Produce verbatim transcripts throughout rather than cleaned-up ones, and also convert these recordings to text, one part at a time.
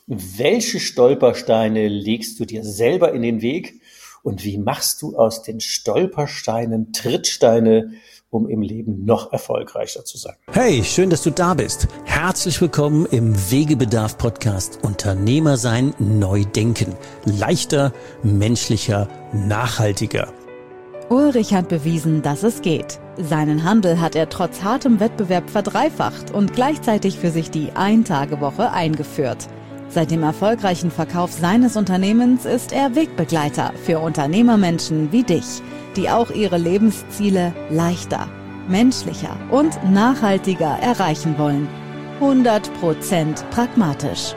Welche Stolpersteine legst du dir selber in den Weg und wie machst du aus den Stolpersteinen Trittsteine, um im Leben noch erfolgreicher zu sein? Hey, schön, dass du da bist. Herzlich willkommen im Wegebedarf-Podcast Unternehmer sein, neu denken. Leichter, menschlicher, nachhaltiger. Ulrich hat bewiesen, dass es geht. Seinen Handel hat er trotz hartem Wettbewerb verdreifacht und gleichzeitig für sich die Ein-Tage-Woche eingeführt. Seit dem erfolgreichen Verkauf seines Unternehmens ist er Wegbegleiter für Unternehmermenschen wie dich, die auch ihre Lebensziele leichter, menschlicher und nachhaltiger erreichen wollen. hundert Prozent pragmatisch.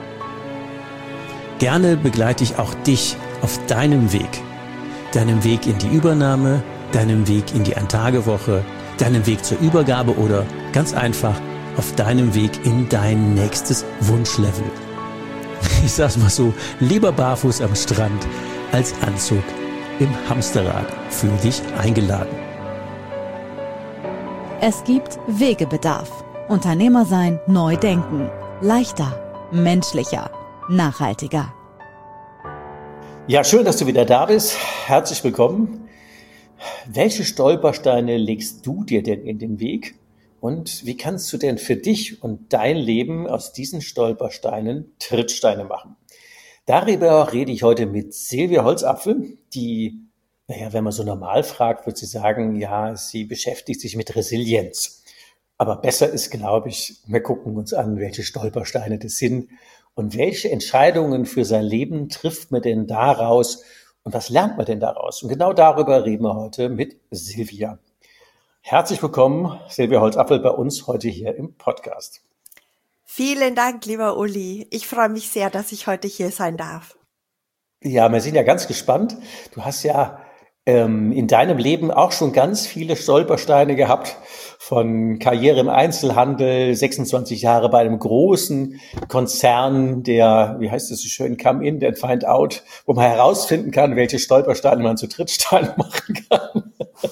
Gerne begleite ich auch dich auf deinem Weg. Deinem Weg in die Übernahme, deinem Weg in die Ein-Tage-Woche, deinem Weg zur Übergabe oder ganz einfach auf deinem Weg in dein nächstes Wunschlevel. Ich sag's mal so, lieber barfuß am Strand als Anzug im Hamsterrad. Fühl dich eingeladen. Es gibt Wegebedarf. Unternehmer sein, neu denken. Leichter, menschlicher, nachhaltiger. Ja, schön, dass du wieder da bist. Herzlich willkommen. Welche Stolpersteine legst du dir denn in den Weg? Und wie kannst du denn für dich und dein Leben aus diesen Stolpersteinen Trittsteine machen? Darüber rede ich heute mit Silvia Holzapfel, die, naja, wenn man so normal fragt, würde sie sagen, ja, sie beschäftigt sich mit Resilienz. Aber besser ist, glaube ich, wir gucken uns an, welche Stolpersteine das sind und welche Entscheidungen für sein Leben trifft man denn daraus und was lernt man denn daraus? Und genau darüber reden wir heute mit Silvia. Herzlich willkommen, Silvia Holzapfel, bei uns heute hier im Podcast. Vielen Dank, lieber Uli. Ich freue mich sehr, dass ich heute hier sein darf. Ja, wir sind ja ganz gespannt. Du hast ja ähm, in deinem Leben auch schon ganz viele Stolpersteine gehabt, von Karriere im Einzelhandel, sechsundzwanzig Jahre bei einem großen Konzern, der, wie heißt es so schön, Come In, then Find Out, wo man herausfinden kann, welche Stolpersteine man zu Trittsteinen machen kann.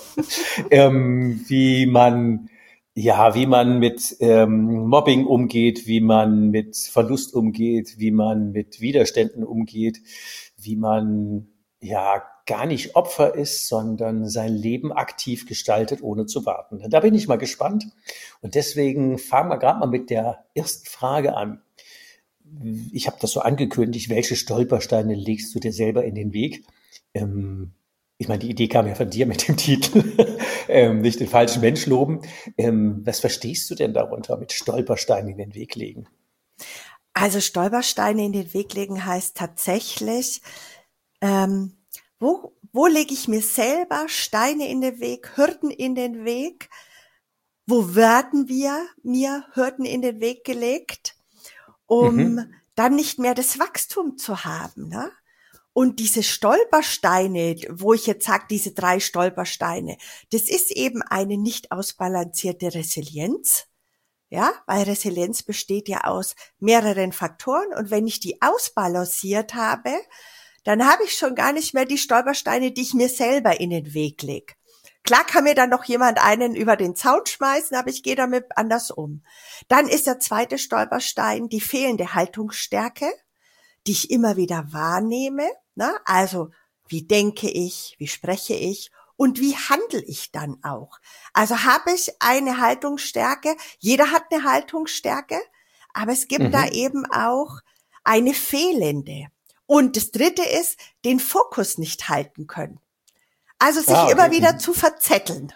ähm, wie man, ja, wie man mit ähm, Mobbing umgeht, wie man mit Verlust umgeht, wie man mit Widerständen umgeht, wie man, ja, gar nicht Opfer ist, sondern sein Leben aktiv gestaltet, ohne zu warten. Da bin ich mal gespannt. Und deswegen fangen wir gerade mal mit der ersten Frage an. Ich habe das so angekündigt, welche Stolpersteine legst du dir selber in den Weg? Ähm, ich meine, die Idee kam ja von dir mit dem Titel, ähm, nicht den falschen Mensch loben. Ähm, was verstehst du denn darunter mit Stolpersteinen in den Weg legen? Also Stolpersteine in den Weg legen heißt tatsächlich, ähm, Wo, wo lege ich mir selber Steine in den Weg, Hürden in den Weg? Wo werden wir mir Hürden in den Weg gelegt, um mhm. dann nicht mehr das Wachstum zu haben, ne? Und diese Stolpersteine, wo ich jetzt sage, diese drei Stolpersteine, das ist eben eine nicht ausbalancierte Resilienz. Ja, weil Resilienz besteht ja aus mehreren Faktoren und wenn ich die ausbalanciert habe, dann habe ich schon gar nicht mehr die Stolpersteine, die ich mir selber in den Weg lege. Klar kann mir dann noch jemand einen über den Zaun schmeißen, aber ich gehe damit anders um. Dann ist der zweite Stolperstein die fehlende Haltungsstärke, die ich immer wieder wahrnehme. Ne? Also wie denke ich, wie spreche ich und wie handle ich dann auch? Also habe ich eine Haltungsstärke, jeder hat eine Haltungsstärke, aber es gibt mhm. da eben auch eine fehlende. Und das dritte ist, den Fokus nicht halten können. Also sich ah, okay. immer wieder zu verzetteln.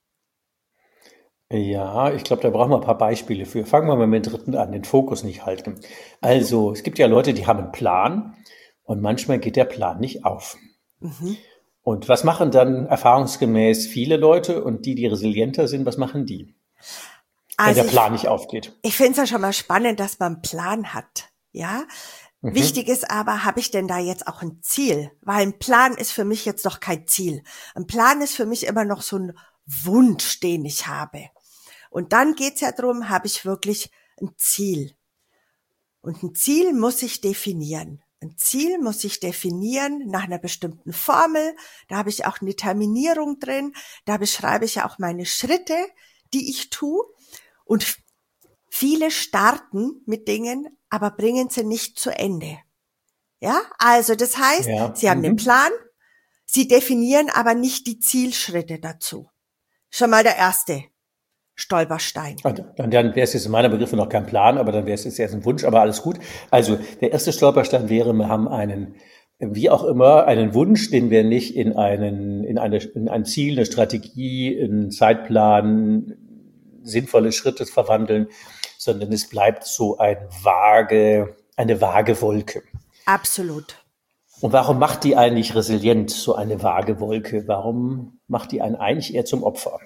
Ja, ich glaube, da brauchen wir ein paar Beispiele für. Fangen wir mal mit dem dritten an, den Fokus nicht halten. Also, es gibt ja Leute, die haben einen Plan und manchmal geht der Plan nicht auf. Mhm. Und was machen dann erfahrungsgemäß viele Leute und die, die resilienter sind, was machen die? Also wenn der Plan ich, nicht aufgeht. Ich finde es ja schon mal spannend, dass man einen Plan hat. Ja, Mhm. Wichtig ist aber, habe ich denn da jetzt auch ein Ziel? Weil ein Plan ist für mich jetzt noch kein Ziel. Ein Plan ist für mich immer noch so ein Wunsch, den ich habe. Und dann geht's ja darum, habe ich wirklich ein Ziel? Und ein Ziel muss ich definieren. Ein Ziel muss ich definieren nach einer bestimmten Formel. Da habe ich auch eine Terminierung drin. Da beschreibe ich ja auch meine Schritte, die ich tue. Und Viele starten mit Dingen, aber bringen sie nicht zu Ende. Ja, also das heißt, Ja. sie haben den Mhm. Plan, sie definieren aber nicht die Zielschritte dazu. Schon mal der erste Stolperstein. Und Dann, dann wäre es jetzt in meiner Begriffe noch kein Plan, aber dann wäre es jetzt erst ein Wunsch, aber alles gut. Also der erste Stolperstein wäre, wir haben einen, wie auch immer, einen Wunsch, den wir nicht in einen, in eine, in ein Ziel, eine Strategie, einen Zeitplan, sinnvolle Schritte verwandeln, sondern es bleibt so ein vage, eine vage Wolke. Absolut. Und warum macht die eigentlich resilient, so eine vage Wolke? Warum macht die einen eigentlich eher zum Opfer?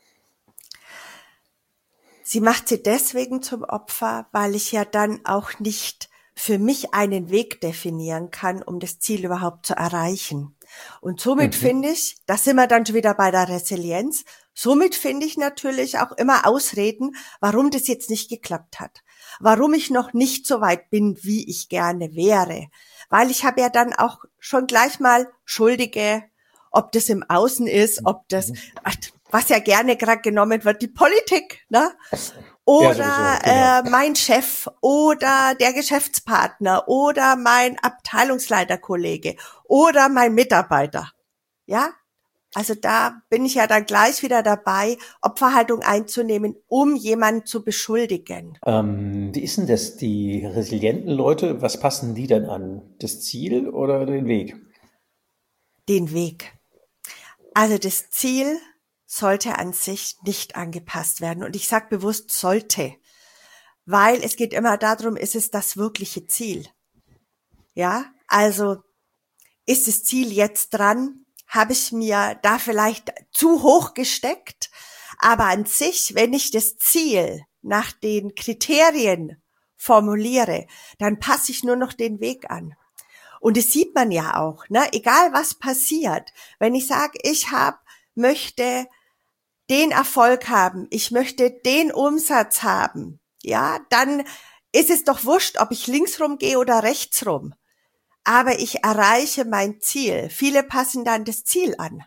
Sie macht sie deswegen zum Opfer, weil ich ja dann auch nicht für mich einen Weg definieren kann, um das Ziel überhaupt zu erreichen. Und somit Mhm. finde ich, da sind wir dann schon wieder bei der Resilienz, somit finde ich natürlich auch immer Ausreden, warum das jetzt nicht geklappt hat. Warum ich noch nicht so weit bin, wie ich gerne wäre. Weil ich habe ja dann auch schon gleich mal Schuldige, ob das im Außen ist, ob das, was ja gerne gerade genommen wird, die Politik, ne? Oder Ja, sowieso, genau. äh, mein Chef oder der Geschäftspartner oder mein Abteilungsleiterkollege oder mein Mitarbeiter. Ja? Also da bin ich ja dann gleich wieder dabei, Opferhaltung einzunehmen, um jemanden zu beschuldigen. Ähm, wie ist denn das, die resilienten Leute, was passen die denn an? Das Ziel oder den Weg? Den Weg. Also das Ziel sollte an sich nicht angepasst werden. Und ich sage bewusst sollte, weil es geht immer darum, ist es das wirkliche Ziel? Ja, also ist das Ziel jetzt dran? Habe ich mir da vielleicht zu hoch gesteckt? Aber an sich, wenn ich das Ziel nach den Kriterien formuliere, dann passe ich nur noch den Weg an. Und das sieht man ja auch, ne? Egal was passiert. Wenn ich sage, ich hab, möchte den Erfolg haben, ich möchte den Umsatz haben, ja, dann ist es doch wurscht, ob ich links rum gehe oder rechts rum. Aber ich erreiche mein Ziel. Viele passen dann das Ziel an.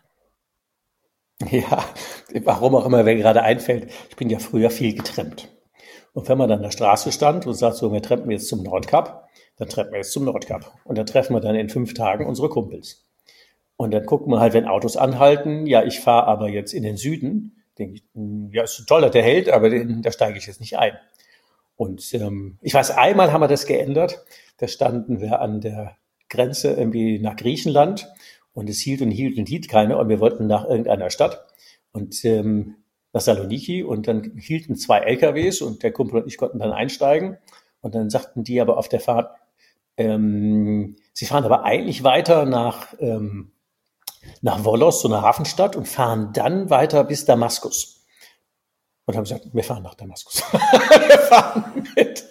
Ja, warum auch immer, wer gerade einfällt, ich bin ja früher viel getrennt. Und wenn man dann an der Straße stand und sagt, so, wir treffen jetzt zum Nordkap, dann treffen wir jetzt zum Nordkap. Und dann treffen wir dann in fünf Tagen unsere Kumpels. Und dann gucken wir halt, wenn Autos anhalten, ja, ich fahre aber jetzt in den Süden, denke ich, ja, ist ein toller, der hält, aber den, da steige ich jetzt nicht ein. Und ähm, ich weiß, einmal haben wir das geändert, da standen wir an der Grenze irgendwie nach Griechenland und es hielt und hielt und hielt keiner und wir wollten nach irgendeiner Stadt und ähm, nach Saloniki und dann hielten zwei L K Ws und der Kumpel und ich konnten dann einsteigen und dann sagten die aber auf der Fahrt, ähm, sie fahren aber eigentlich weiter nach ähm, nach Volos, so einer Hafenstadt, und fahren dann weiter bis Damaskus. Und haben gesagt, wir fahren nach Damaskus. Wir fahren mit.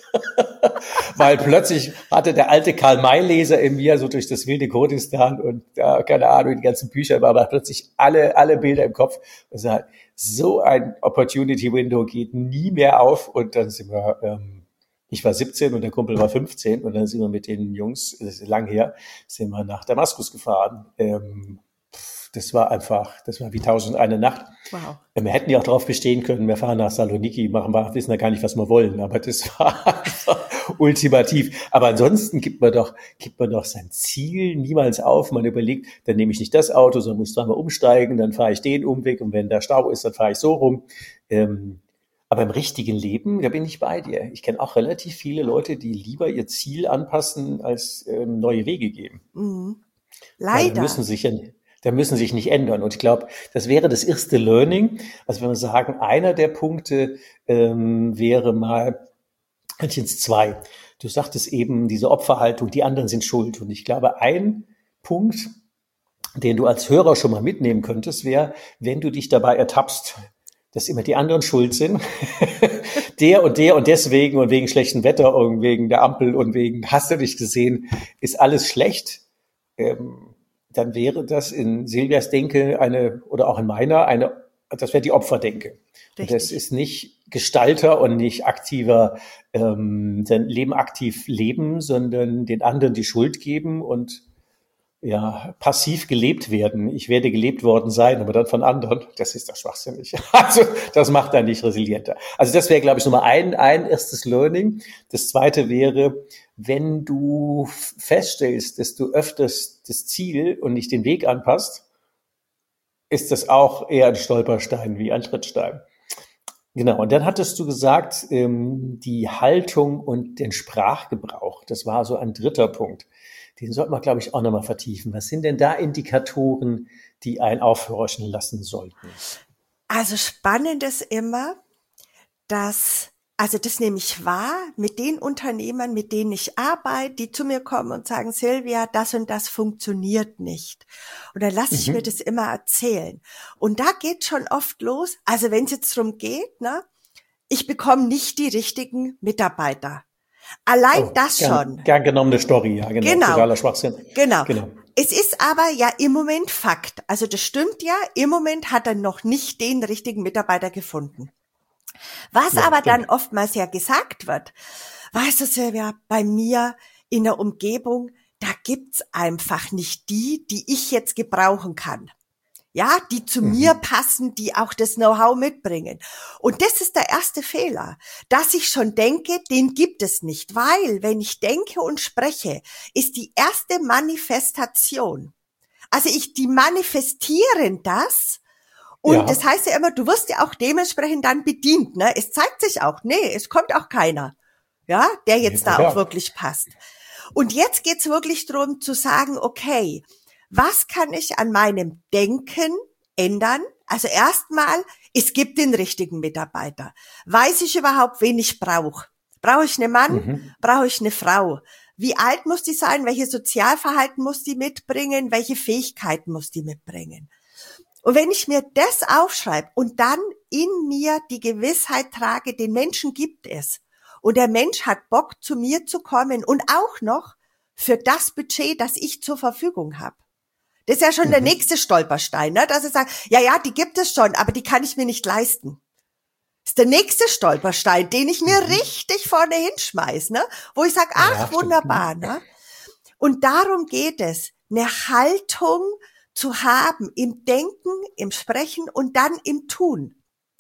Weil plötzlich hatte der alte Karl-May-Leser in mir so durch das wilde Kurdistan und ja, keine Ahnung, die ganzen Bücher, aber plötzlich alle, alle Bilder im Kopf. Und sagt, so ein Opportunity-Window geht nie mehr auf. Und dann sind wir, ähm, ich war siebzehn und der Kumpel war fünfzehn und dann sind wir mit den Jungs, das ist lang her, sind wir nach Damaskus gefahren. Ähm, Das war einfach, das war wie tausend eine Nacht. Wow. Wir hätten ja auch darauf bestehen können, wir fahren nach Saloniki, machen wir, wissen ja gar nicht, was wir wollen, aber das war einfach ultimativ. Aber ansonsten gibt man doch, gibt man doch sein Ziel niemals auf. Man überlegt, dann nehme ich nicht das Auto, sondern muss zweimal umsteigen, dann fahre ich den Umweg und wenn da Stau ist, dann fahre ich so rum. Ähm, aber im richtigen Leben, da bin ich bei dir. Ich kenne auch relativ viele Leute, die lieber ihr Ziel anpassen, als ähm, neue Wege gehen. Mhm. Weil Leider. da müssen sich ja, da müssen sich nicht ändern. Und ich glaube, das wäre das erste Learning. Also wenn wir sagen, einer der Punkte ähm, wäre mal, Händchens zwei. Du sagtest eben, diese Opferhaltung, die anderen sind schuld. Und ich glaube, ein Punkt, den du als Hörer schon mal mitnehmen könntest, wäre, wenn du dich dabei ertappst, dass immer die anderen schuld sind. Der und der und deswegen und wegen schlechtem Wetter und wegen der Ampel und wegen, hast du dich gesehen, ist alles schlecht. Ähm, dann wäre das in Silvias Denke eine, oder auch in meiner, eine, das wäre die Opferdenke. Und das ist nicht Gestalter und nicht aktiver, ähm, sein Leben aktiv leben, sondern den anderen die Schuld geben und ja, passiv gelebt werden. Ich werde gelebt worden sein, aber dann von anderen. Das ist doch schwachsinnig. Also, das macht dann nicht resilienter. Also, das wäre, glaube ich, Nummer ein, ein erstes Learning. Das zweite wäre, wenn du feststellst, dass du öfters das Ziel und nicht den Weg anpasst, ist das auch eher ein Stolperstein wie ein Trittstein. Genau. Und dann hattest du gesagt, ähm, die Haltung und den Sprachgebrauch. Das war so ein dritter Punkt. Den sollten wir, glaube ich, auch nochmal vertiefen. Was sind denn da Indikatoren, die einen aufhorchen lassen sollten? Also spannend ist immer, dass, also das nehme ich wahr, mit den Unternehmern, mit denen ich arbeite, die zu mir kommen und sagen, Silvia, das und das funktioniert nicht. Und dann lasse ich Mhm. mir das immer erzählen. Und da geht schon oft los, also wenn es jetzt darum geht, ne, ich bekomme nicht die richtigen Mitarbeiter. Allein Oh, das gern, schon. gern genommene Story, ja, genau. Genau. Totaler Schwachsinn. Genau. Genau. Es ist aber ja im Moment Fakt. Also das stimmt ja. Im Moment hat er noch nicht den richtigen Mitarbeiter gefunden. Was Ja, aber stimmt. dann oftmals ja gesagt wird, weißt du, Silvia, bei mir in der Umgebung, da gibt's einfach nicht die, die ich jetzt gebrauchen kann. Ja, die zu Mhm. mir passen, die auch das Know-how mitbringen. Und das ist der erste Fehler, dass ich schon denke, den gibt es nicht. Weil, wenn ich denke und spreche, ist die erste Manifestation. Also ich, die manifestieren das. Und Ja. das heißt ja immer, du wirst ja auch dementsprechend dann bedient, ne? Es zeigt sich auch, nee, es kommt auch keiner, ja, der jetzt Ja, da ja. auch wirklich passt. Und jetzt geht's wirklich darum zu sagen, okay, was kann ich an meinem Denken ändern? Also erstmal, es gibt den richtigen Mitarbeiter. Weiß ich überhaupt, wen ich brauche? Brauche ich einen Mann? Mhm. Brauche ich eine Frau? Wie alt muss die sein? Welches Sozialverhalten muss die mitbringen? Welche Fähigkeiten muss die mitbringen? Und wenn ich mir das aufschreibe und dann in mir die Gewissheit trage, den Menschen gibt es und der Mensch hat Bock, zu mir zu kommen und auch noch für das Budget, das ich zur Verfügung habe. Das ist ja schon der Mhm. nächste Stolperstein, ne? Dass ich sage, ja, ja, die gibt es schon, aber die kann ich mir nicht leisten. Das ist der nächste Stolperstein, den ich mir richtig vorne hinschmeiß, ne? Wo ich sage, ach, Ja, stimmt. wunderbar, ne? Und darum geht es, eine Haltung zu haben im Denken, im Sprechen und dann im Tun.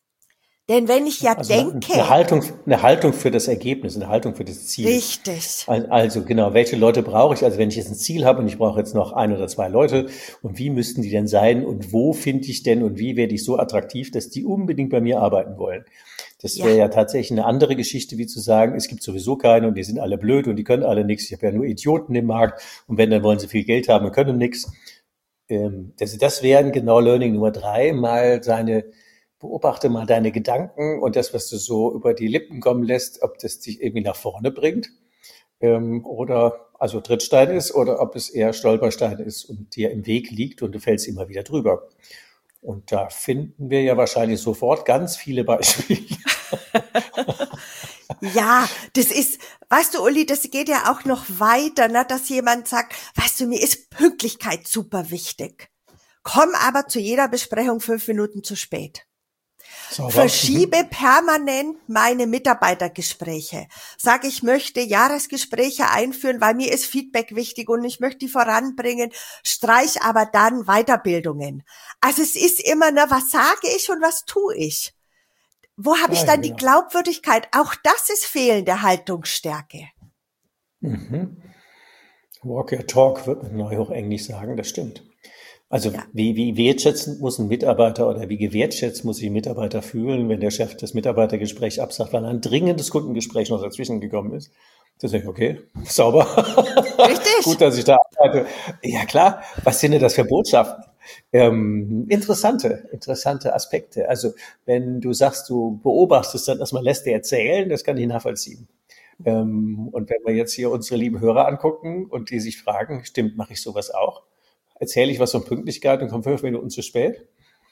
Denn wenn ich ja Also eine, denke, eine Haltung, eine Haltung für das Ergebnis, eine Haltung für das Ziel. richtig, Al- Also genau, welche Leute brauche ich? Also wenn ich jetzt ein Ziel habe und ich brauche jetzt noch ein oder zwei Leute, und wie müssten die denn sein und wo finde ich denn und wie werde ich so attraktiv, dass die unbedingt bei mir arbeiten wollen? Das Ja. wäre ja tatsächlich eine andere Geschichte, wie zu sagen, es gibt sowieso keine und die sind alle blöd und die können alle nichts. Ich habe ja nur Idioten im Markt und wenn, dann wollen sie viel Geld haben und können nichts. Ähm, das, das wären genau Learning Nummer drei, mal seine, beobachte mal deine Gedanken und das, was du so über die Lippen kommen lässt, ob das dich irgendwie nach vorne bringt, ähm, oder also Trittstein ist oder ob es eher Stolperstein ist und dir im Weg liegt und du fällst immer wieder drüber. Und da finden wir ja wahrscheinlich sofort ganz viele Beispiele. ja, das ist, weißt du, Uli, das geht ja auch noch weiter, ne, dass jemand sagt, weißt du, mir ist Pünktlichkeit super wichtig. Komm aber zu jeder Besprechung fünf Minuten zu spät. Sauber. Verschiebe permanent meine Mitarbeitergespräche. Sag, ich möchte Jahresgespräche einführen, weil mir ist Feedback wichtig und ich möchte die voranbringen. Streich aber dann Weiterbildungen. Also es ist immer, ne, was sage ich und was tue ich? Wo habe ich Ja, dann genau. die Glaubwürdigkeit? Auch das ist fehlende Haltungsstärke. Mhm. Walk your talk, wird man neu auch Englisch sagen, das stimmt. Also Ja. wie, wie wertschätzend muss ein Mitarbeiter oder wie gewertschätzt muss sich ein Mitarbeiter fühlen, wenn der Chef das Mitarbeitergespräch absagt, weil ein dringendes Kundengespräch noch dazwischen gekommen ist. Das ist okay, sauber. Richtig. Gut, dass ich da arbeite. Ja klar, was sind denn das für Botschaften? Ähm, interessante, interessante Aspekte. Also wenn du sagst, du beobachtest dann erstmal, lässt dir erzählen, das kann ich nachvollziehen. Ähm, und wenn wir jetzt hier unsere lieben Hörer angucken und die sich fragen, stimmt, mache ich sowas auch? Erzähle ich was von Pünktlichkeit und komme fünf Minuten zu spät?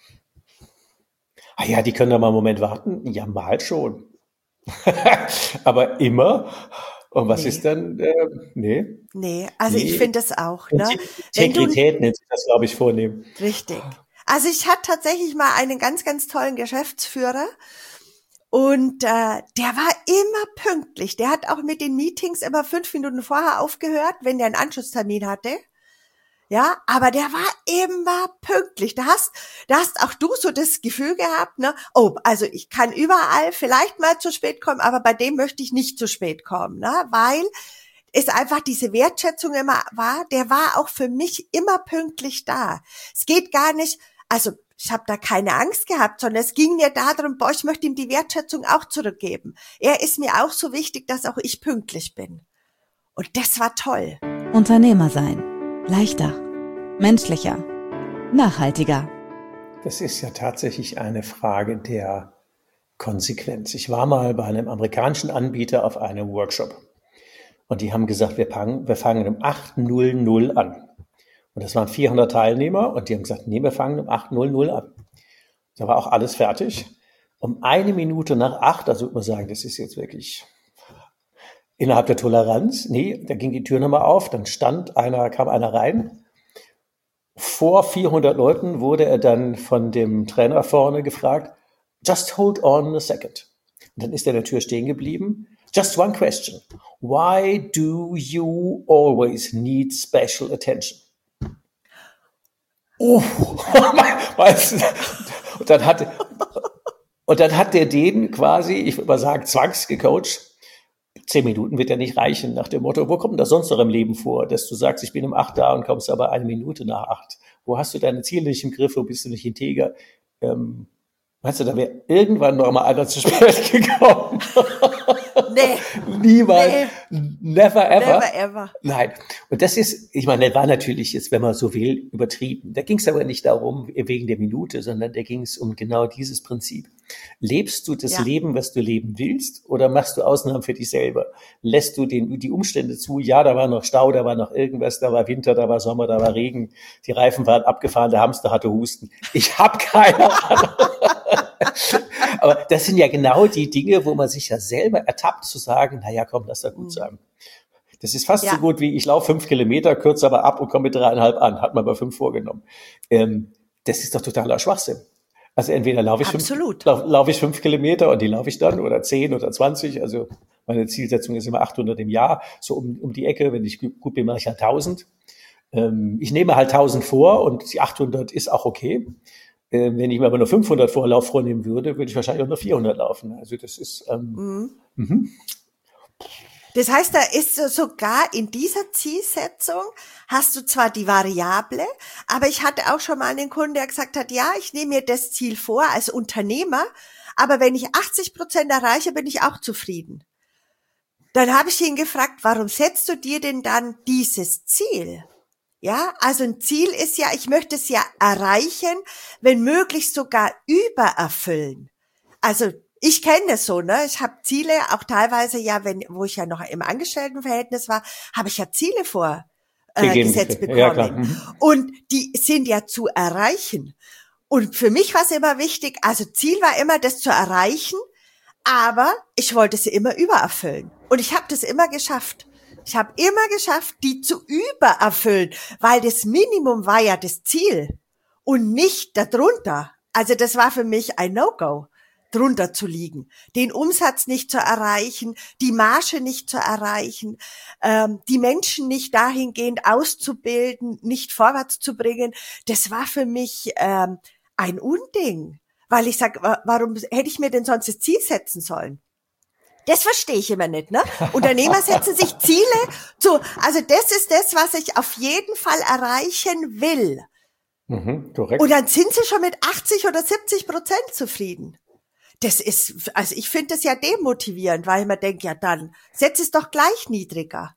Ah ja, die können da mal einen Moment warten. Ja, mal schon. Aber immer? Und was Nee. ist dann? Äh, nee. Nee, also Nee. ich finde das auch, ne? Wenn du, Integrität nennt sich das, glaube ich, vornehm. richtig. Also ich hatte tatsächlich mal einen ganz, ganz tollen Geschäftsführer und äh, der war immer pünktlich. Der hat auch mit den Meetings immer fünf Minuten vorher aufgehört, wenn der einen Anschlusstermin hatte. Ja, aber der war immer pünktlich. Da hast, da hast auch du so das Gefühl gehabt, ne? Oh, also ich kann überall vielleicht mal zu spät kommen, aber bei dem möchte ich nicht zu spät kommen, ne? Weil es einfach diese Wertschätzung immer war. Der war auch für mich immer pünktlich da. Es geht gar nicht, also ich habe da keine Angst gehabt, sondern es ging mir darum, boah, ich möchte ihm die Wertschätzung auch zurückgeben. Er ist mir auch so wichtig, dass auch ich pünktlich bin. Und das war toll. Unternehmer sein. Leichter, menschlicher, nachhaltiger. Das ist ja tatsächlich eine Frage der Konsequenz. Ich war mal bei einem amerikanischen Anbieter auf einem Workshop und die haben gesagt, wir fangen, wir fangen um acht Uhr an. Und das waren vierhundert Teilnehmer und die haben gesagt, nee, wir fangen um acht Uhr an. Da war auch alles fertig. Um eine Minute nach acht, also würde man sagen, das ist jetzt wirklich innerhalb der Toleranz. Nee, da ging die Tür nochmal auf, dann stand einer, kam einer rein. Vor vierhundert Leuten wurde er dann von dem Trainer vorne gefragt, just hold on a second. Und dann ist er an der Tür stehen geblieben. Just one question. Why do you always need special attention? Oh, weißt du, und dann hat, und dann hat der den quasi, ich würde mal sagen, zwangsgecoacht. Zehn Minuten wird ja nicht reichen, nach dem Motto, wo kommt denn das sonst noch im Leben vor, dass du sagst, ich bin um acht da und kommst aber eine Minute nach acht. Wo hast du deine Ziele nicht im Griff, wo bist du nicht integer? Ähm, meinst du, da wäre irgendwann noch mal einer zu spät gekommen? Nee. Niemals. Nee. Never ever. Never ever. Nein. Und das ist, ich meine, das war natürlich jetzt, wenn man so will, übertrieben. Da ging es aber nicht darum, wegen der Minute, sondern da ging es um genau dieses Prinzip. Lebst du das ja. Leben, was du leben willst, oder machst du Ausnahmen für dich selber? Lässt du den, die Umstände zu? Ja, da war noch Stau, da war noch irgendwas, da war Winter, da war Sommer, da war Regen, die Reifen waren abgefahren, der Hamster hatte Husten. Ich habe keine Ahnung. Aber das sind ja genau die Dinge, wo man sich ja selber ertappt zu sagen, na ja, komm, lass da gut sein. Das ist fast ja. so gut wie, ich laufe fünf Kilometer, kürze aber ab und komme mit dreieinhalb an. Hat man bei fünf vorgenommen. Ähm, das ist doch totaler Schwachsinn. Also entweder laufe ich, fünf, lauf, laufe ich fünf Kilometer und die laufe ich dann oder zehn oder zwanzig. Also meine Zielsetzung ist immer achthundert im Jahr. So um, um die Ecke, wenn ich gut bin, mache ich halt tausend. Ähm, ich nehme halt tausend vor und die achthundert ist auch okay. Ähm, wenn ich mir aber nur fünfhundert Vorlauf vornehmen würde, würde ich wahrscheinlich auch nur vierhundert laufen. Also das ist... Ähm, mhm. Mhm. Das heißt, da ist sogar in dieser Zielsetzung hast du zwar die Variable, aber ich hatte auch schon mal einen Kunden, der gesagt hat, ja, ich nehme mir das Ziel vor als Unternehmer, aber wenn ich achtzig Prozent erreiche, bin ich auch zufrieden. Dann habe ich ihn gefragt, warum setzt du dir denn dann dieses Ziel? Ja, also ein Ziel ist ja, ich möchte es ja erreichen, wenn möglich sogar übererfüllen. Also ich kenne das so, ne? Ich habe Ziele, auch teilweise ja, wenn, wo ich ja noch im Angestelltenverhältnis war, habe ich ja Ziele vor äh, gesetzt bekommen. Ja, klar. Mhm. Und die sind ja zu erreichen. Und für mich war es immer wichtig, also Ziel war immer, das zu erreichen, aber ich wollte sie immer übererfüllen. Und ich habe das immer geschafft. Ich habe immer geschafft, die zu übererfüllen, weil das Minimum war ja das Ziel und nicht darunter. Also das war für mich ein No-Go, drunter zu liegen, den Umsatz nicht zu erreichen, die Marge nicht zu erreichen, ähm, die Menschen nicht dahingehend auszubilden, nicht vorwärts zu bringen. Das war für mich ähm, ein Unding, weil ich sage, warum hätte ich mir denn sonst das Ziel setzen sollen? Das verstehe ich immer nicht, ne? Unternehmer setzen sich Ziele zu, also das ist das, was ich auf jeden Fall erreichen will. Mhm, korrekt. Und dann sind sie schon mit achtzig oder siebzig Prozent zufrieden. Das ist, also ich finde das ja demotivierend, weil man denkt, ja dann, setz es doch gleich niedriger.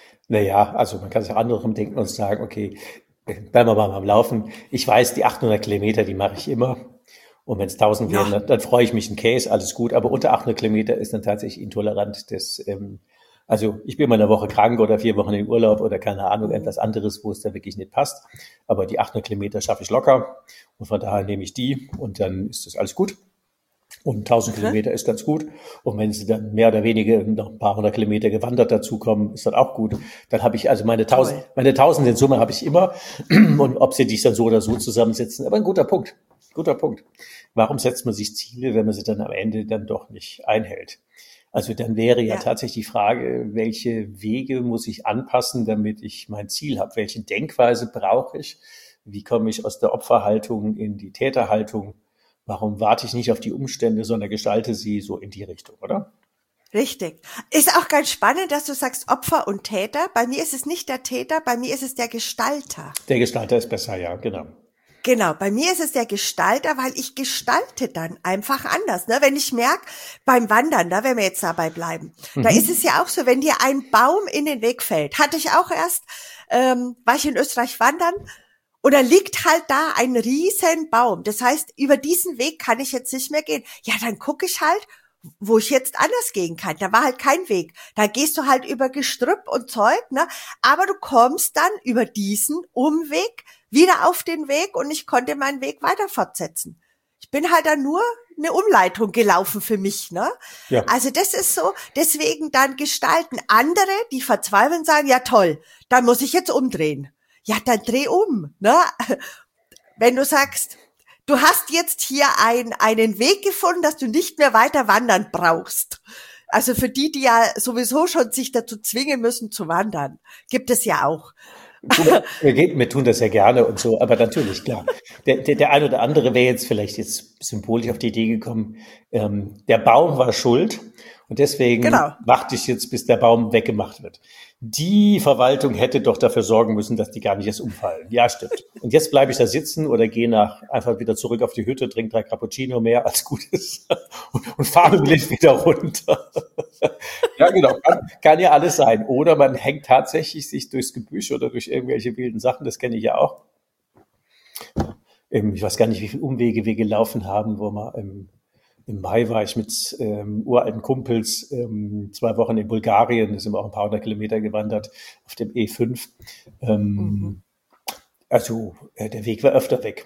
Naja, also man kann sich auch andersrum denken und sagen, okay, bleiben wir mal beim Laufen. Ich weiß, die achthundert Kilometer, die mache ich immer. Und wenn es tausend wären, dann, dann freue ich mich einen Case, alles gut. Aber unter achthundert Kilometer ist dann tatsächlich intolerant. Das, ähm, also ich bin mal eine Woche krank oder vier Wochen in Urlaub oder keine Ahnung, etwas anderes, wo es da wirklich nicht passt. Aber die achthundert Kilometer schaffe ich locker. Und von daher nehme ich die und dann ist das alles gut. Und tausend okay. Kilometer ist ganz gut. Und wenn sie dann mehr oder weniger noch ein paar hundert Kilometer gewandert dazukommen, ist dann auch gut. Dann habe ich also meine tausend, meine tausend in Summe habe ich immer. Und ob sie dich dann so oder so zusammensetzen. Aber ein guter Punkt. Guter Punkt. Warum setzt man sich Ziele, wenn man sie dann am Ende dann doch nicht einhält? Also dann wäre ja, Ja. tatsächlich die Frage, welche Wege muss ich anpassen, damit ich mein Ziel habe? Welche Denkweise brauche ich? Wie komme ich aus der Opferhaltung in die Täterhaltung? Warum warte ich nicht auf die Umstände, sondern gestalte sie so in die Richtung, oder? Richtig. Ist auch ganz spannend, dass du sagst Opfer und Täter. Bei mir ist es nicht der Täter, bei mir ist es der Gestalter. Der Gestalter ist besser, ja, genau. Genau, bei mir ist es der Gestalter, weil ich gestalte dann einfach anders. Ne? Wenn ich merke, beim Wandern, da wenn wir jetzt dabei bleiben, mhm. da ist es ja auch so, wenn dir ein Baum in den Weg fällt, hatte ich auch erst, ähm, war ich in Österreich wandern, und da liegt halt da ein riesen Baum. Das heißt, über diesen Weg kann ich jetzt nicht mehr gehen. Ja, dann gucke ich halt, wo ich jetzt anders gehen kann. Da war halt kein Weg. Da gehst du halt über Gestrüpp und Zeug, ne? Aber du kommst dann über diesen Umweg wieder auf den Weg und ich konnte meinen Weg weiter fortsetzen. Ich bin halt dann nur eine Umleitung gelaufen für mich, ne? Ja. Also das ist so, deswegen dann gestalten. Andere, die verzweifeln, sagen, ja toll, dann muss ich jetzt umdrehen. Ja, dann dreh um, ne? Wenn du sagst, du hast jetzt hier ein, einen Weg gefunden, dass du nicht mehr weiter wandern brauchst. Also für die, die ja sowieso schon sich dazu zwingen müssen zu wandern, gibt es ja auch. Wir, wir tun das ja gerne und so, aber natürlich, klar. Der, der, der ein oder andere wäre jetzt vielleicht jetzt symbolisch auf die Idee gekommen, ähm, der Baum war schuld und deswegen Genau. warte ich jetzt, bis der Baum weggemacht wird. Die Verwaltung hätte doch dafür sorgen müssen, dass die gar nicht erst umfallen. Ja, stimmt. Und jetzt bleibe ich da sitzen oder gehe nach einfach wieder zurück auf die Hütte, trinke drei Cappuccino mehr, als gut ist und, und fahre mit Licht wieder runter. Ja, genau. Kann, kann ja alles sein. Oder man hängt tatsächlich sich durchs Gebüsch oder durch irgendwelche wilden Sachen. Das kenne ich ja auch. Ich weiß gar nicht, wie viele Umwege wir gelaufen haben, wo wir im, im Mai war ich mit ähm, uralten Kumpels ähm, zwei Wochen in Bulgarien. Da sind wir auch ein paar hundert Kilometer gewandert auf dem E fünf. Ähm, mhm. Also äh, der Weg war öfter weg.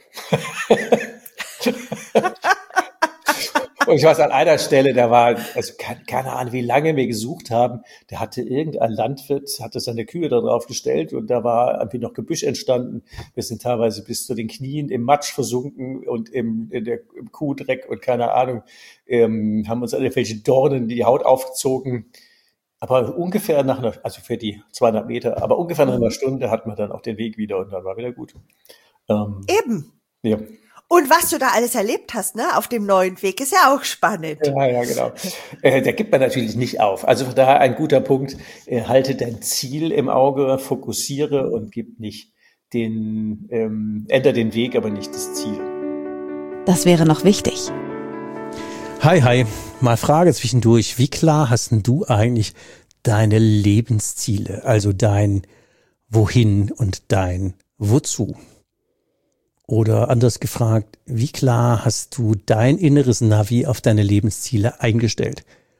Und ich weiß, an einer Stelle, da war, also keine, keine Ahnung, wie lange wir gesucht haben, da hatte irgendein Landwirt, hatte seine Kühe da drauf gestellt und da war irgendwie noch Gebüsch entstanden. Wir sind teilweise bis zu den Knien im Matsch versunken und im, in der, im Kuhdreck und keine Ahnung, ähm, haben uns irgendwelche Dornen die Haut aufgezogen. Aber ungefähr nach einer, also für die zweihundert Meter, aber ungefähr nach einer Stunde hatten wir dann auch den Weg wieder und dann war wieder gut. Ähm, Eben. Ja. Und was du da alles erlebt hast, ne, auf dem neuen Weg, ist ja auch spannend. Ja, ja, genau. Äh, da gibt man natürlich nicht auf. Also von daher ein guter Punkt, äh, halte dein Ziel im Auge, fokussiere und gib nicht den, ähm, ändere den Weg, aber nicht das Ziel. Das wäre noch wichtig. Hi, hi. Mal Frage zwischendurch. Wie klar hast denn du eigentlich deine Lebensziele? Also dein Wohin und dein Wozu? Oder anders gefragt, wie klar hast du dein inneres Navi auf deine Lebensziele eingestellt?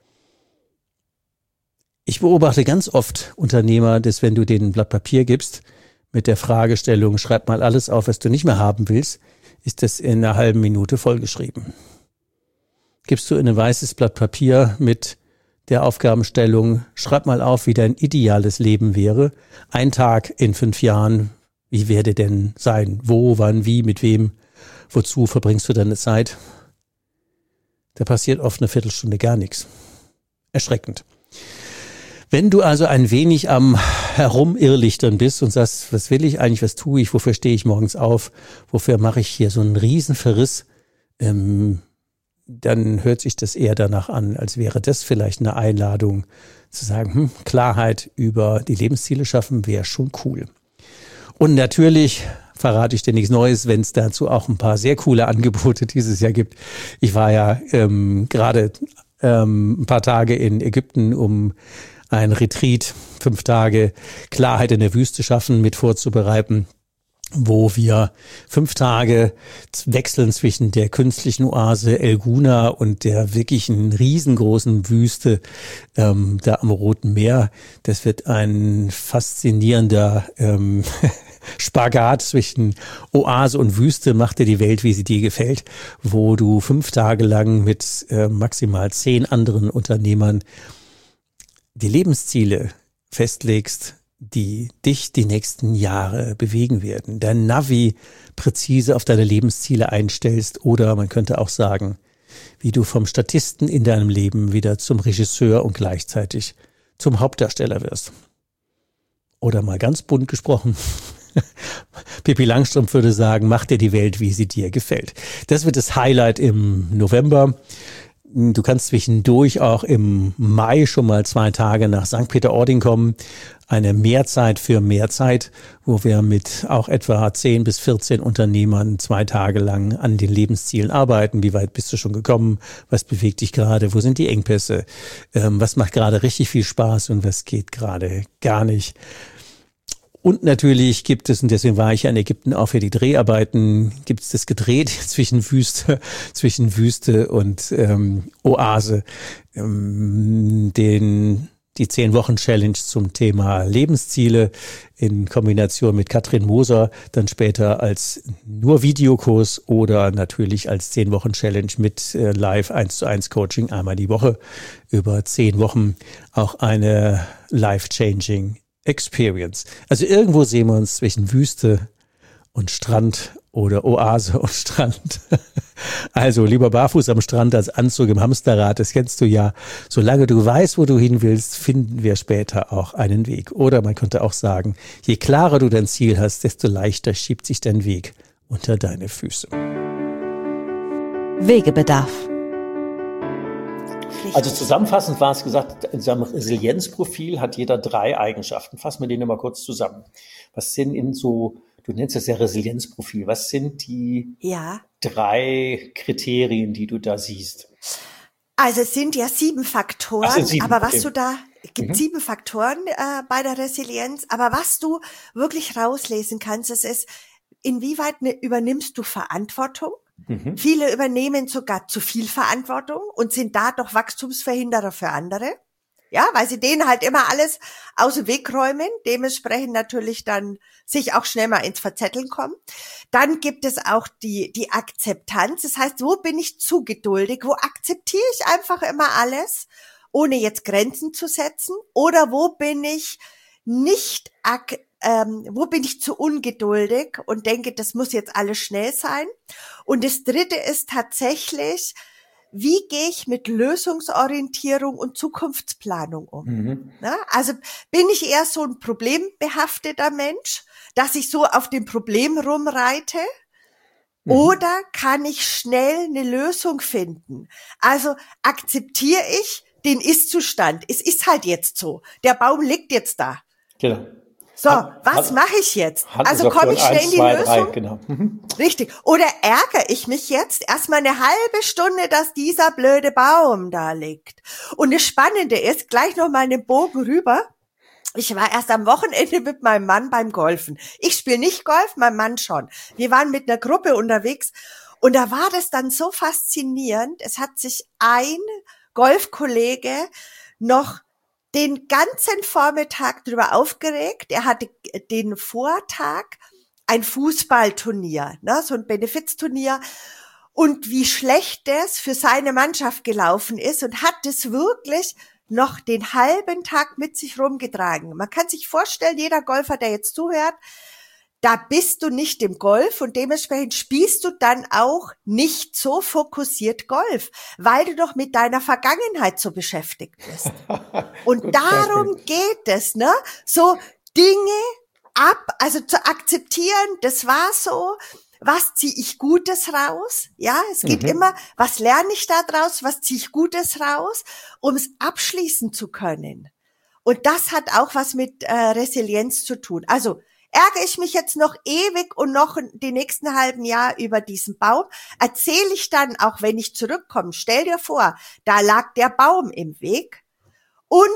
Ich beobachte ganz oft Unternehmer, dass wenn du denen ein Blatt Papier gibst, mit der Fragestellung, schreib mal alles auf, was du nicht mehr haben willst, ist das in einer halben Minute vollgeschrieben. Gibst du in ein weißes Blatt Papier mit der Aufgabenstellung, schreib mal auf, wie dein ideales Leben wäre, ein Tag in fünf Jahren, wie werde denn sein? Wo, wann, wie, mit wem? Wozu verbringst du deine Zeit? Da passiert oft eine Viertelstunde gar nichts. Erschreckend. Wenn du also ein wenig am Herumirrlichtern bist und sagst, was will ich eigentlich, was tue ich, wofür stehe ich morgens auf, wofür mache ich hier so einen Riesenverriss, ähm, dann hört sich das eher danach an, als wäre das vielleicht eine Einladung zu sagen, hm, Klarheit über die Lebensziele schaffen wäre schon cool. Und natürlich verrate ich dir nichts Neues, wenn es dazu auch ein paar sehr coole Angebote dieses Jahr gibt. Ich war ja ähm, gerade ähm, ein paar Tage in Ägypten, um ein Retreat, fünf Tage Klarheit in der Wüste schaffen, mit vorzubereiten, wo wir fünf Tage wechseln zwischen der künstlichen Oase El Guna und der wirklichen riesengroßen Wüste ähm, da am Roten Meer. Das wird ein faszinierender ähm, Spagat zwischen Oase und Wüste, macht dir die Welt, wie sie dir gefällt, wo du fünf Tage lang mit äh, maximal zehn anderen Unternehmern die Lebensziele festlegst, die dich die nächsten Jahre bewegen werden. Dein Navi präzise auf deine Lebensziele einstellst oder man könnte auch sagen, wie du vom Statisten in deinem Leben wieder zum Regisseur und gleichzeitig zum Hauptdarsteller wirst. Oder mal ganz bunt gesprochen, Pippi Langstrumpf würde sagen, mach dir die Welt, wie sie dir gefällt. Das wird das Highlight im November. Du kannst zwischendurch auch im Mai schon mal zwei Tage nach Sankt Peter-Ording kommen. Eine Mehrzeit für Mehrzeit, wo wir mit auch etwa zehn bis vierzehn Unternehmern zwei Tage lang an den Lebenszielen arbeiten. Wie weit bist du schon gekommen? Was bewegt dich gerade? Wo sind die Engpässe? Ähm, was macht gerade richtig viel Spaß und was geht gerade gar nicht? Und natürlich gibt es, und deswegen war ich ja in Ägypten auch für die Dreharbeiten, gibt es das gedreht zwischen Wüste, zwischen Wüste und ähm, Oase, ähm, den die Zehn-Wochen-Challenge zum Thema Lebensziele in Kombination mit Katrin Moser, dann später als nur Videokurs oder natürlich als Zehn-Wochen-Challenge mit äh, Live eins zu eins Coaching einmal die Woche über zehn Wochen, auch eine life-changing Experience. Also irgendwo sehen wir uns zwischen Wüste und Strand oder Oase und Strand. Also lieber barfuß am Strand als Anzug im Hamsterrad, das kennst du ja. Solange du weißt, wo du hin willst, finden wir später auch einen Weg. Oder man könnte auch sagen, je klarer du dein Ziel hast, desto leichter schiebt sich dein Weg unter deine Füße. Wegebedarf. Also zusammenfassend war es gesagt, in seinem Resilienzprofil hat jeder drei Eigenschaften. Fassen wir die mal kurz zusammen. Was sind in so, du nennst das ja Resilienzprofil, was sind die Ja. drei Kriterien, die du da siehst? Also es sind ja sieben Faktoren, Ach, sind sieben, aber was okay. du da, es gibt Mhm. sieben Faktoren äh, bei der Resilienz, aber was du wirklich rauslesen kannst, das ist, inwieweit ne, übernimmst du Verantwortung? Mhm. Viele übernehmen sogar zu viel Verantwortung und sind dadurch Wachstumsverhinderer für andere. Ja, weil sie denen halt immer alles aus dem Weg räumen, dementsprechend natürlich dann sich auch schnell mal ins Verzetteln kommen. Dann gibt es auch die, die Akzeptanz. Das heißt, wo bin ich zu geduldig? Wo akzeptiere ich einfach immer alles, ohne jetzt Grenzen zu setzen? Oder wo bin ich nicht ak Ähm, wo bin ich zu ungeduldig und denke, das muss jetzt alles schnell sein? Und das Dritte ist tatsächlich, wie gehe ich mit Lösungsorientierung und Zukunftsplanung um? Mhm. Na, also bin ich eher so ein problembehafteter Mensch, dass ich so auf dem Problem rumreite? Mhm. Oder kann ich schnell eine Lösung finden? Also akzeptiere ich den Ist-Zustand. Es ist halt jetzt so. Der Baum liegt jetzt da. Genau. So, Hand- was Hand- mache ich jetzt? Hand Also ist auf komme ich Ton schnell eins, in die zwei, Lösung? drei, genau. Mhm. Richtig. Oder ärgere ich mich jetzt erstmal eine halbe Stunde, dass dieser blöde Baum da liegt? Und das Spannende ist, gleich noch mal einen Bogen rüber. Ich war erst am Wochenende mit meinem Mann beim Golfen. Ich spiele nicht Golf, mein Mann schon. Wir waren mit einer Gruppe unterwegs und da war das dann so faszinierend. Es hat sich ein Golfkollege noch den ganzen Vormittag drüber aufgeregt. Er hatte den Vortag ein Fußballturnier, ne, so ein Benefizturnier, und wie schlecht das für seine Mannschaft gelaufen ist und hat das wirklich noch den halben Tag mit sich rumgetragen. Man kann sich vorstellen, jeder Golfer, der jetzt zuhört, da bist du nicht im Golf und dementsprechend spielst du dann auch nicht so fokussiert Golf, weil du doch mit deiner Vergangenheit so beschäftigt bist. Und Gut, darum perfekt. geht es, ne? So Dinge ab, also zu akzeptieren, das war so, was ziehe ich Gutes raus? Ja, es geht Mhm. immer, was lerne ich da draus, was ziehe ich Gutes raus, um es abschließen zu können. Und das hat auch was mit äh, Resilienz zu tun. Also ärgere ich mich jetzt noch ewig und noch die nächsten halben Jahr über diesen Baum, erzähle ich dann, auch wenn ich zurückkomme, stell dir vor, da lag der Baum im Weg und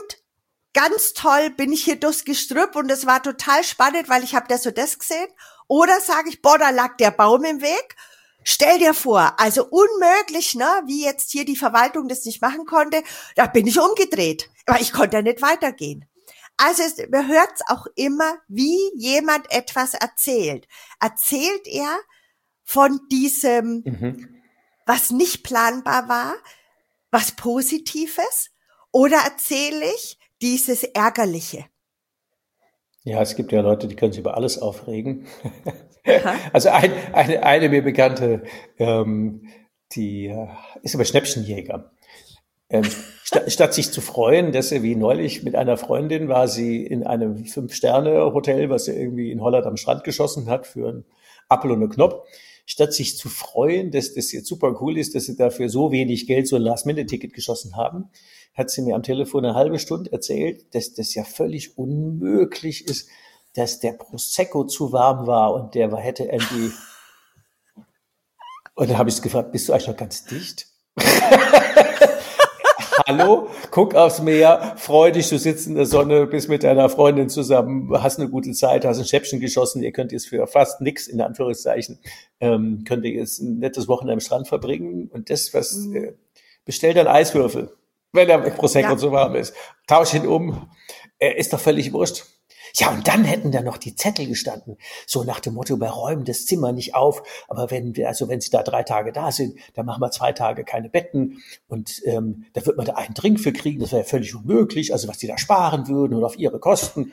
ganz toll bin ich hier durchs Gestrüpp und es war total spannend, weil ich habe das so das gesehen. Oder sage ich, boah, da lag der Baum im Weg. Stell dir vor, also unmöglich, ne, wie jetzt hier die Verwaltung das nicht machen konnte, da bin ich umgedreht. Aber ich konnte ja nicht weitergehen. Also es, man hört auch immer, wie jemand etwas erzählt. Erzählt er von diesem, Mhm. was nicht planbar war, was Positives, oder erzähle ich dieses Ärgerliche? Ja, es gibt ja Leute, die können sich über alles aufregen. Aha. Also ein, eine, eine mir bekannte ähm, die äh, ist aber Schnäppchenjäger. Ähm, statt, statt sich zu freuen, dass er wie neulich mit einer Freundin war sie in einem Fünf-Sterne-Hotel, was er irgendwie in Holland am Strand geschossen hat für einen Apfel und einen Knopf. Statt sich zu freuen, dass das jetzt super cool ist, dass sie dafür so wenig Geld so ein Last-Minute-Ticket geschossen haben, hat sie mir am Telefon eine halbe Stunde erzählt, dass das ja völlig unmöglich ist, dass der Prosecco zu warm war und der war, hätte irgendwie... Und dann habe ich gefragt, bist du eigentlich noch ganz dicht? Hallo, guck aufs Meer, freu dich, du sitzt in der Sonne, bist mit deiner Freundin zusammen, hast eine gute Zeit, hast ein Schäppchen geschossen, ihr könnt jetzt für fast nix, in Anführungszeichen, ähm, könnt ihr jetzt ein nettes Wochenende am Strand verbringen und das, was, mhm. äh, bestell dann Eiswürfel, wenn der Prosecco ja. zu warm ist, tausch ihn um, äh, ist doch völlig wurscht. Ja, und dann hätten da noch die Zettel gestanden, so nach dem Motto, wir räumen das Zimmer nicht auf, aber wenn wir, also wenn Sie da drei Tage da sind, dann machen wir zwei Tage keine Betten und ähm, da wird man da einen Drink für kriegen, das wäre ja völlig unmöglich, also was die da sparen würden und auf ihre Kosten.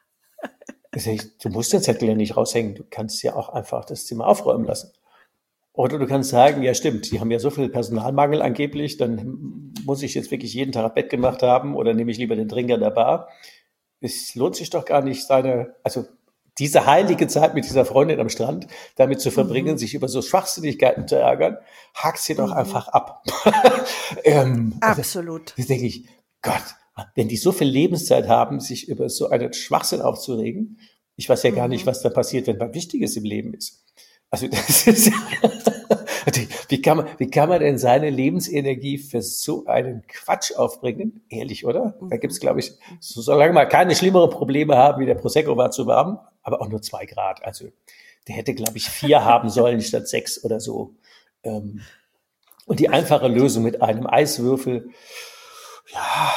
Ich, du musst den Zettel ja nicht raushängen, du kannst ja auch einfach das Zimmer aufräumen lassen. Oder du kannst sagen, ja stimmt, die haben ja so viel Personalmangel angeblich, dann muss ich jetzt wirklich jeden Tag Bett gemacht haben oder nehme ich lieber den Drink an der Bar. Es lohnt sich doch gar nicht, seine, also diese heilige Zeit mit dieser Freundin am Strand damit zu verbringen, mhm. sich über so Schwachsinnigkeiten zu ärgern, hakt sie doch mhm. einfach ab. ähm, Absolut. Also, da denke ich, Gott, wenn die so viel Lebenszeit haben, sich über so einen Schwachsinn aufzuregen, ich weiß ja gar mhm. nicht, was da passiert, wenn was Wichtiges im Leben ist. Also das ist wie kann man, wie kann man denn seine Lebensenergie für so einen Quatsch aufbringen? Ehrlich, oder? Da gibt's, glaube ich, so, solange wir keine schlimmeren Probleme haben, wie der Prosecco war zu warm, aber auch nur zwei Grad. Also der hätte, glaube ich, vier haben sollen statt sechs oder so. Und die einfache Lösung mit einem Eiswürfel, ja.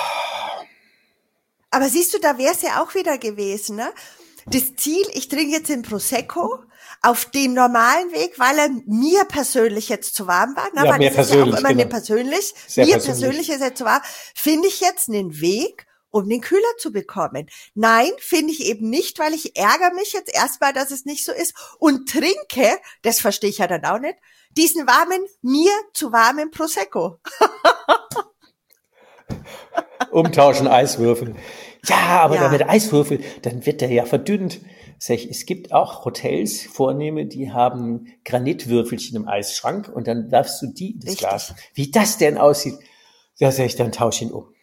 Aber siehst du, da wäre es ja auch wieder gewesen, ne? Das Ziel, ich trinke jetzt den Prosecco auf dem normalen Weg, weil er mir persönlich jetzt zu warm war. Ne? Ja, weil mir das persönlich, ist ja auch immer genau. mir persönlich. Sehr mir persönlich. persönlich ist er zu warm. Finde ich jetzt einen Weg, um den kühler zu bekommen? Nein, finde ich eben nicht, weil ich ärgere mich jetzt erstmal, dass es nicht so ist und trinke, das verstehe ich ja dann auch nicht, diesen warmen, mir zu warmen Prosecco. Umtauschen Eiswürfel. Ja, aber Ja. damit Eiswürfel, dann wird der ja verdünnt. Sag ich, es gibt auch Hotels, Vornehme, die haben Granitwürfelchen im Eisschrank und dann darfst du die in das Richtig. Glas. Wie das denn aussieht, da sag ich, dann tausch ihn um.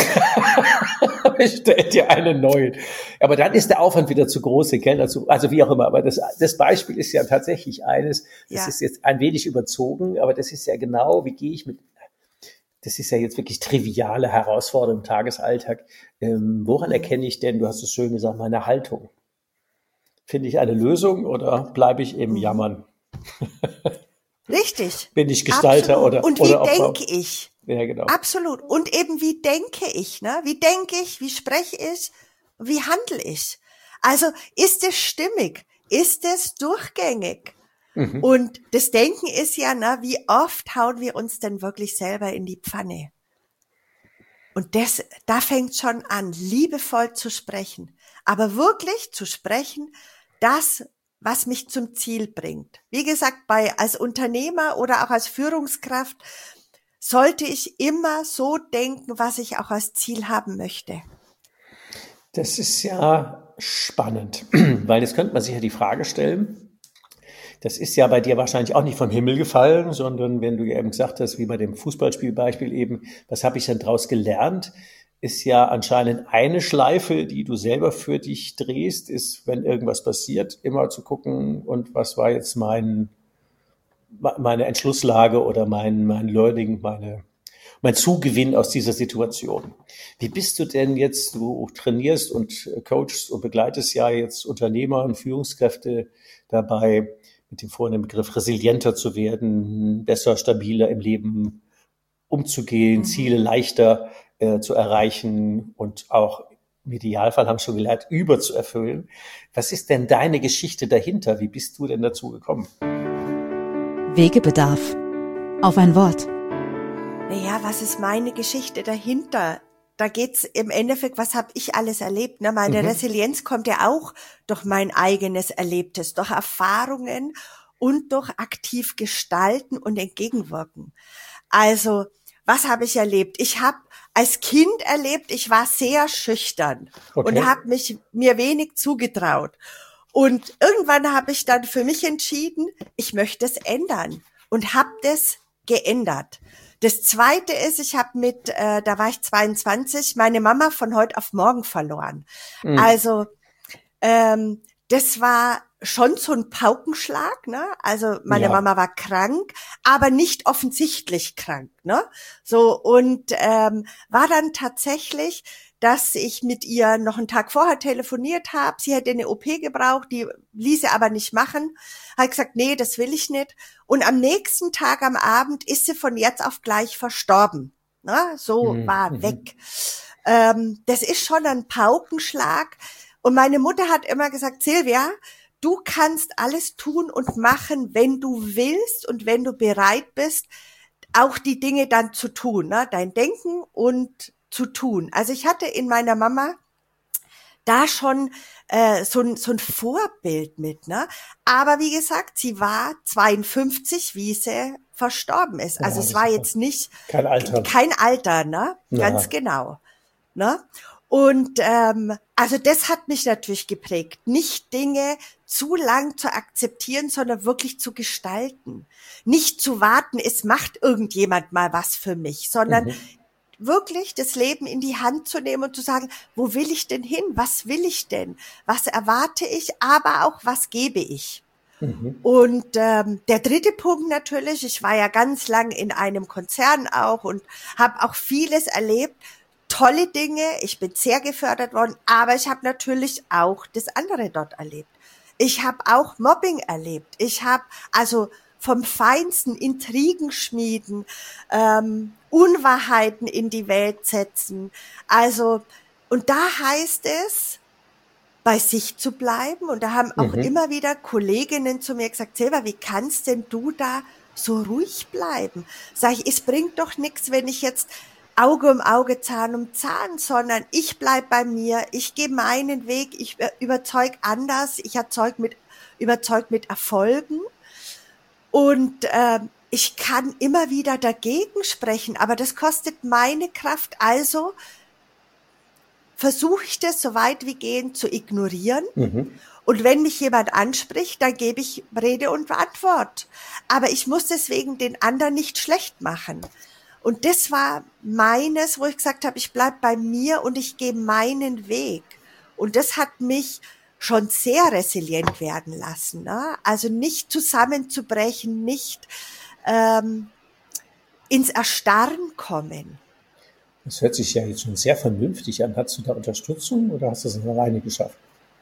Stell dir einen neuen. Aber dann ist der Aufwand wieder zu groß, den Kellner zu, also wie auch immer. Aber das, das Beispiel ist ja tatsächlich eines, das Ja. ist jetzt ein wenig überzogen, aber das ist ja genau, wie gehe ich mit, das ist ja jetzt wirklich triviale Herausforderung im Tagesalltag. Ähm, woran erkenne ich denn, du hast es schön gesagt, meine Haltung? Finde ich eine Lösung oder bleibe ich im Jammern? Richtig. Bin ich Gestalter Absolut. oder Und wie oder Opfer? denke ich? Ja, genau. Absolut. Und eben wie denke ich, ne? Wie denke ich, wie spreche ich, wie handle ich? Also ist es stimmig? Ist es durchgängig? Mhm. Und das Denken ist ja, ne, wie oft hauen wir uns denn wirklich selber in die Pfanne? Und das, da fängt schon an, liebevoll zu sprechen. Aber wirklich zu sprechen, das, was mich zum Ziel bringt. Wie gesagt, bei, als Unternehmer oder auch als Führungskraft sollte ich immer so denken, was ich auch als Ziel haben möchte. Das ist ja spannend, weil jetzt könnte man sich ja die Frage stellen, das ist ja bei dir wahrscheinlich auch nicht vom Himmel gefallen, sondern wenn du ja eben gesagt hast, wie bei dem Fußballspielbeispiel eben, was habe ich denn draus gelernt, ist ja anscheinend eine Schleife, die du selber für dich drehst, ist, wenn irgendwas passiert, immer zu gucken, und was war jetzt mein, meine Entschlusslage oder mein, mein Learning, meine, mein Zugewinn aus dieser Situation. Wie bist du denn jetzt, du trainierst und coachst und begleitest ja jetzt Unternehmer und Führungskräfte dabei, mit dem vornehmen Begriff resilienter zu werden, besser, stabiler im Leben umzugehen, mhm. Ziele leichter äh, zu erreichen und auch im Idealfall, haben wir schon gelernt, über zu erfüllen. Was ist denn deine Geschichte dahinter? Wie bist du denn dazu gekommen? Wegebedarf. Auf ein Wort. Naja, was ist meine Geschichte dahinter? Da geht's im Endeffekt, was habe ich alles erlebt? Ne? Meine mhm. Resilienz kommt ja auch durch mein eigenes Erlebtes, durch Erfahrungen und durch aktiv gestalten und entgegenwirken. Also, was habe ich erlebt? Ich habe als Kind erlebt, ich war sehr schüchtern Okay. und habe mich mir wenig zugetraut. Und irgendwann habe ich dann für mich entschieden, ich möchte es ändern und habe das geändert. Das Zweite ist, ich habe mit, äh, da war ich zweiundzwanzig, meine Mama von heute auf morgen verloren. Mhm. Also ähm, das war schon so ein Paukenschlag, ne? Also meine Ja. Mama war krank, aber nicht offensichtlich krank, ne? So und ähm, war dann tatsächlich, dass ich mit ihr noch einen Tag vorher telefoniert habe. Sie hätte eine O P gebraucht, die ließ sie aber nicht machen. Hat gesagt, nee, das will ich nicht. Und am nächsten Tag am Abend ist sie von jetzt auf gleich verstorben. Ne? So Mhm. war Mhm. weg. Ähm, das ist schon ein Paukenschlag. Und meine Mutter hat immer gesagt, Silvia, du kannst alles tun und machen, wenn du willst und wenn du bereit bist, auch die Dinge dann zu tun, ne? Dein Denken und zu tun. Also ich hatte in meiner Mama da schon äh, so, ein, so ein Vorbild mit, ne? Aber wie gesagt, sie war zweiundfünfzig, wie sie verstorben ist. Ja, Also es das war ist jetzt nicht kein Alter. kein Alter, ne? Ja. Ganz genau, ne? Und ähm, also das hat mich natürlich geprägt, nicht Dinge zu lang zu akzeptieren, sondern wirklich zu gestalten. Nicht zu warten, es macht irgendjemand mal was für mich, sondern Mhm. wirklich das Leben in die Hand zu nehmen und zu sagen, wo will ich denn hin? Was will ich denn? Was erwarte ich? Aber auch, was gebe ich? Mhm. Und ähm, der dritte Punkt natürlich, ich war ja ganz lang in einem Konzern auch und habe auch vieles erlebt, tolle Dinge, ich bin sehr gefördert worden, aber ich habe natürlich auch das andere dort erlebt. Ich habe auch Mobbing erlebt. Ich habe also vom Feinsten Intrigen schmieden, ähm, Unwahrheiten in die Welt setzen. Also, und da heißt es, bei sich zu bleiben. Und da haben auch Mhm. immer wieder Kolleginnen zu mir gesagt, Silvia, wie kannst denn du da so ruhig bleiben? Sag ich, es bringt doch nichts, wenn ich jetzt Auge um Auge, Zahn um Zahn, sondern ich bleib bei mir, ich gehe meinen Weg, ich überzeug anders, ich erzeug mit, überzeug mit Erfolgen. Und äh, ich kann immer wieder dagegen sprechen, aber das kostet meine Kraft. Also versuche ich das so weit wie gehen zu ignorieren. Mhm. Und wenn mich jemand anspricht, dann gebe ich Rede und Antwort. Aber ich muss deswegen den anderen nicht schlecht machen. Und das war meines, wo ich gesagt habe, ich bleib bei mir und ich gehe meinen Weg. Und das hat mich schon sehr resilient werden lassen, ne? Also nicht zusammenzubrechen, nicht ähm, ins Erstarren kommen. Das hört sich ja jetzt schon sehr vernünftig an. Hast du da Unterstützung oder hast du es alleine geschafft?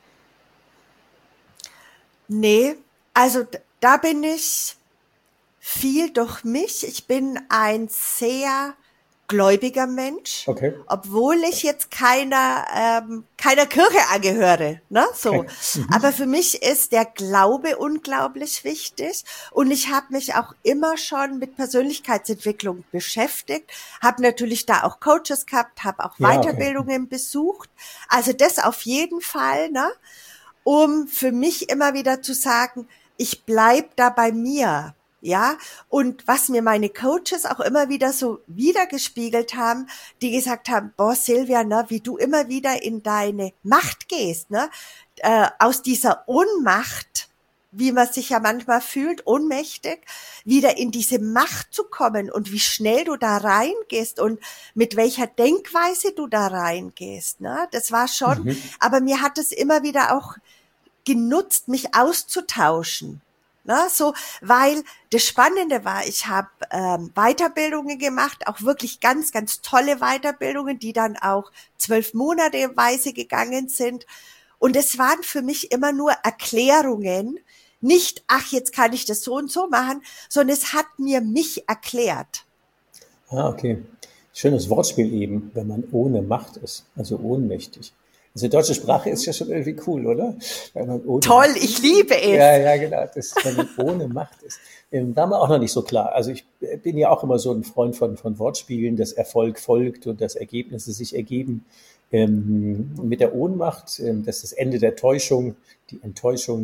Nee, also d- da bin ich viel durch mich. Ich bin ein sehr gläubiger Mensch, Okay. obwohl ich jetzt keiner ähm, keiner Kirche angehöre, ne? So. Okay. Mhm. Aber für mich ist der Glaube unglaublich wichtig und ich habe mich auch immer schon mit Persönlichkeitsentwicklung beschäftigt, habe natürlich da auch Coaches gehabt, habe auch Ja, okay. Weiterbildungen besucht. Also das auf jeden Fall, ne? Um für mich immer wieder zu sagen, ich bleib da bei mir. Ja, und was mir meine Coaches auch immer wieder so wiedergespiegelt haben, die gesagt haben, boah, Silvia, ne, wie du immer wieder in deine Macht gehst, ne, äh, aus dieser Ohnmacht, wie man sich ja manchmal fühlt, ohnmächtig, wieder in diese Macht zu kommen und wie schnell du da reingehst und mit welcher Denkweise du da reingehst, ne, das war schon, Mhm. aber mir hat es immer wieder auch genutzt, mich auszutauschen. Na, so, weil das Spannende war, ich habe ähm, Weiterbildungen gemacht, auch wirklich ganz, ganz tolle Weiterbildungen, die dann auch zwölf Monate weise gegangen sind. Und es waren für mich immer nur Erklärungen, nicht, ach, jetzt kann ich das so und so machen, sondern es hat mir mich erklärt. Ah, okay. Schönes Wortspiel eben, wenn man ohne Macht ist, also ohnmächtig. Also die deutsche Sprache ist ja schon irgendwie cool, oder? Wenn man ohne Toll, Macht ich liebe es. Ja, ja, genau. Das, wenn man ohne Macht ist. Ähm, war mir auch noch nicht so klar. Also ich bin ja auch immer so ein Freund von, von Wortspielen, dass Erfolg folgt und dass Ergebnisse sich ergeben. Ähm, mit der Ohnmacht, ähm, das ist das Ende der Täuschung, die Enttäuschung.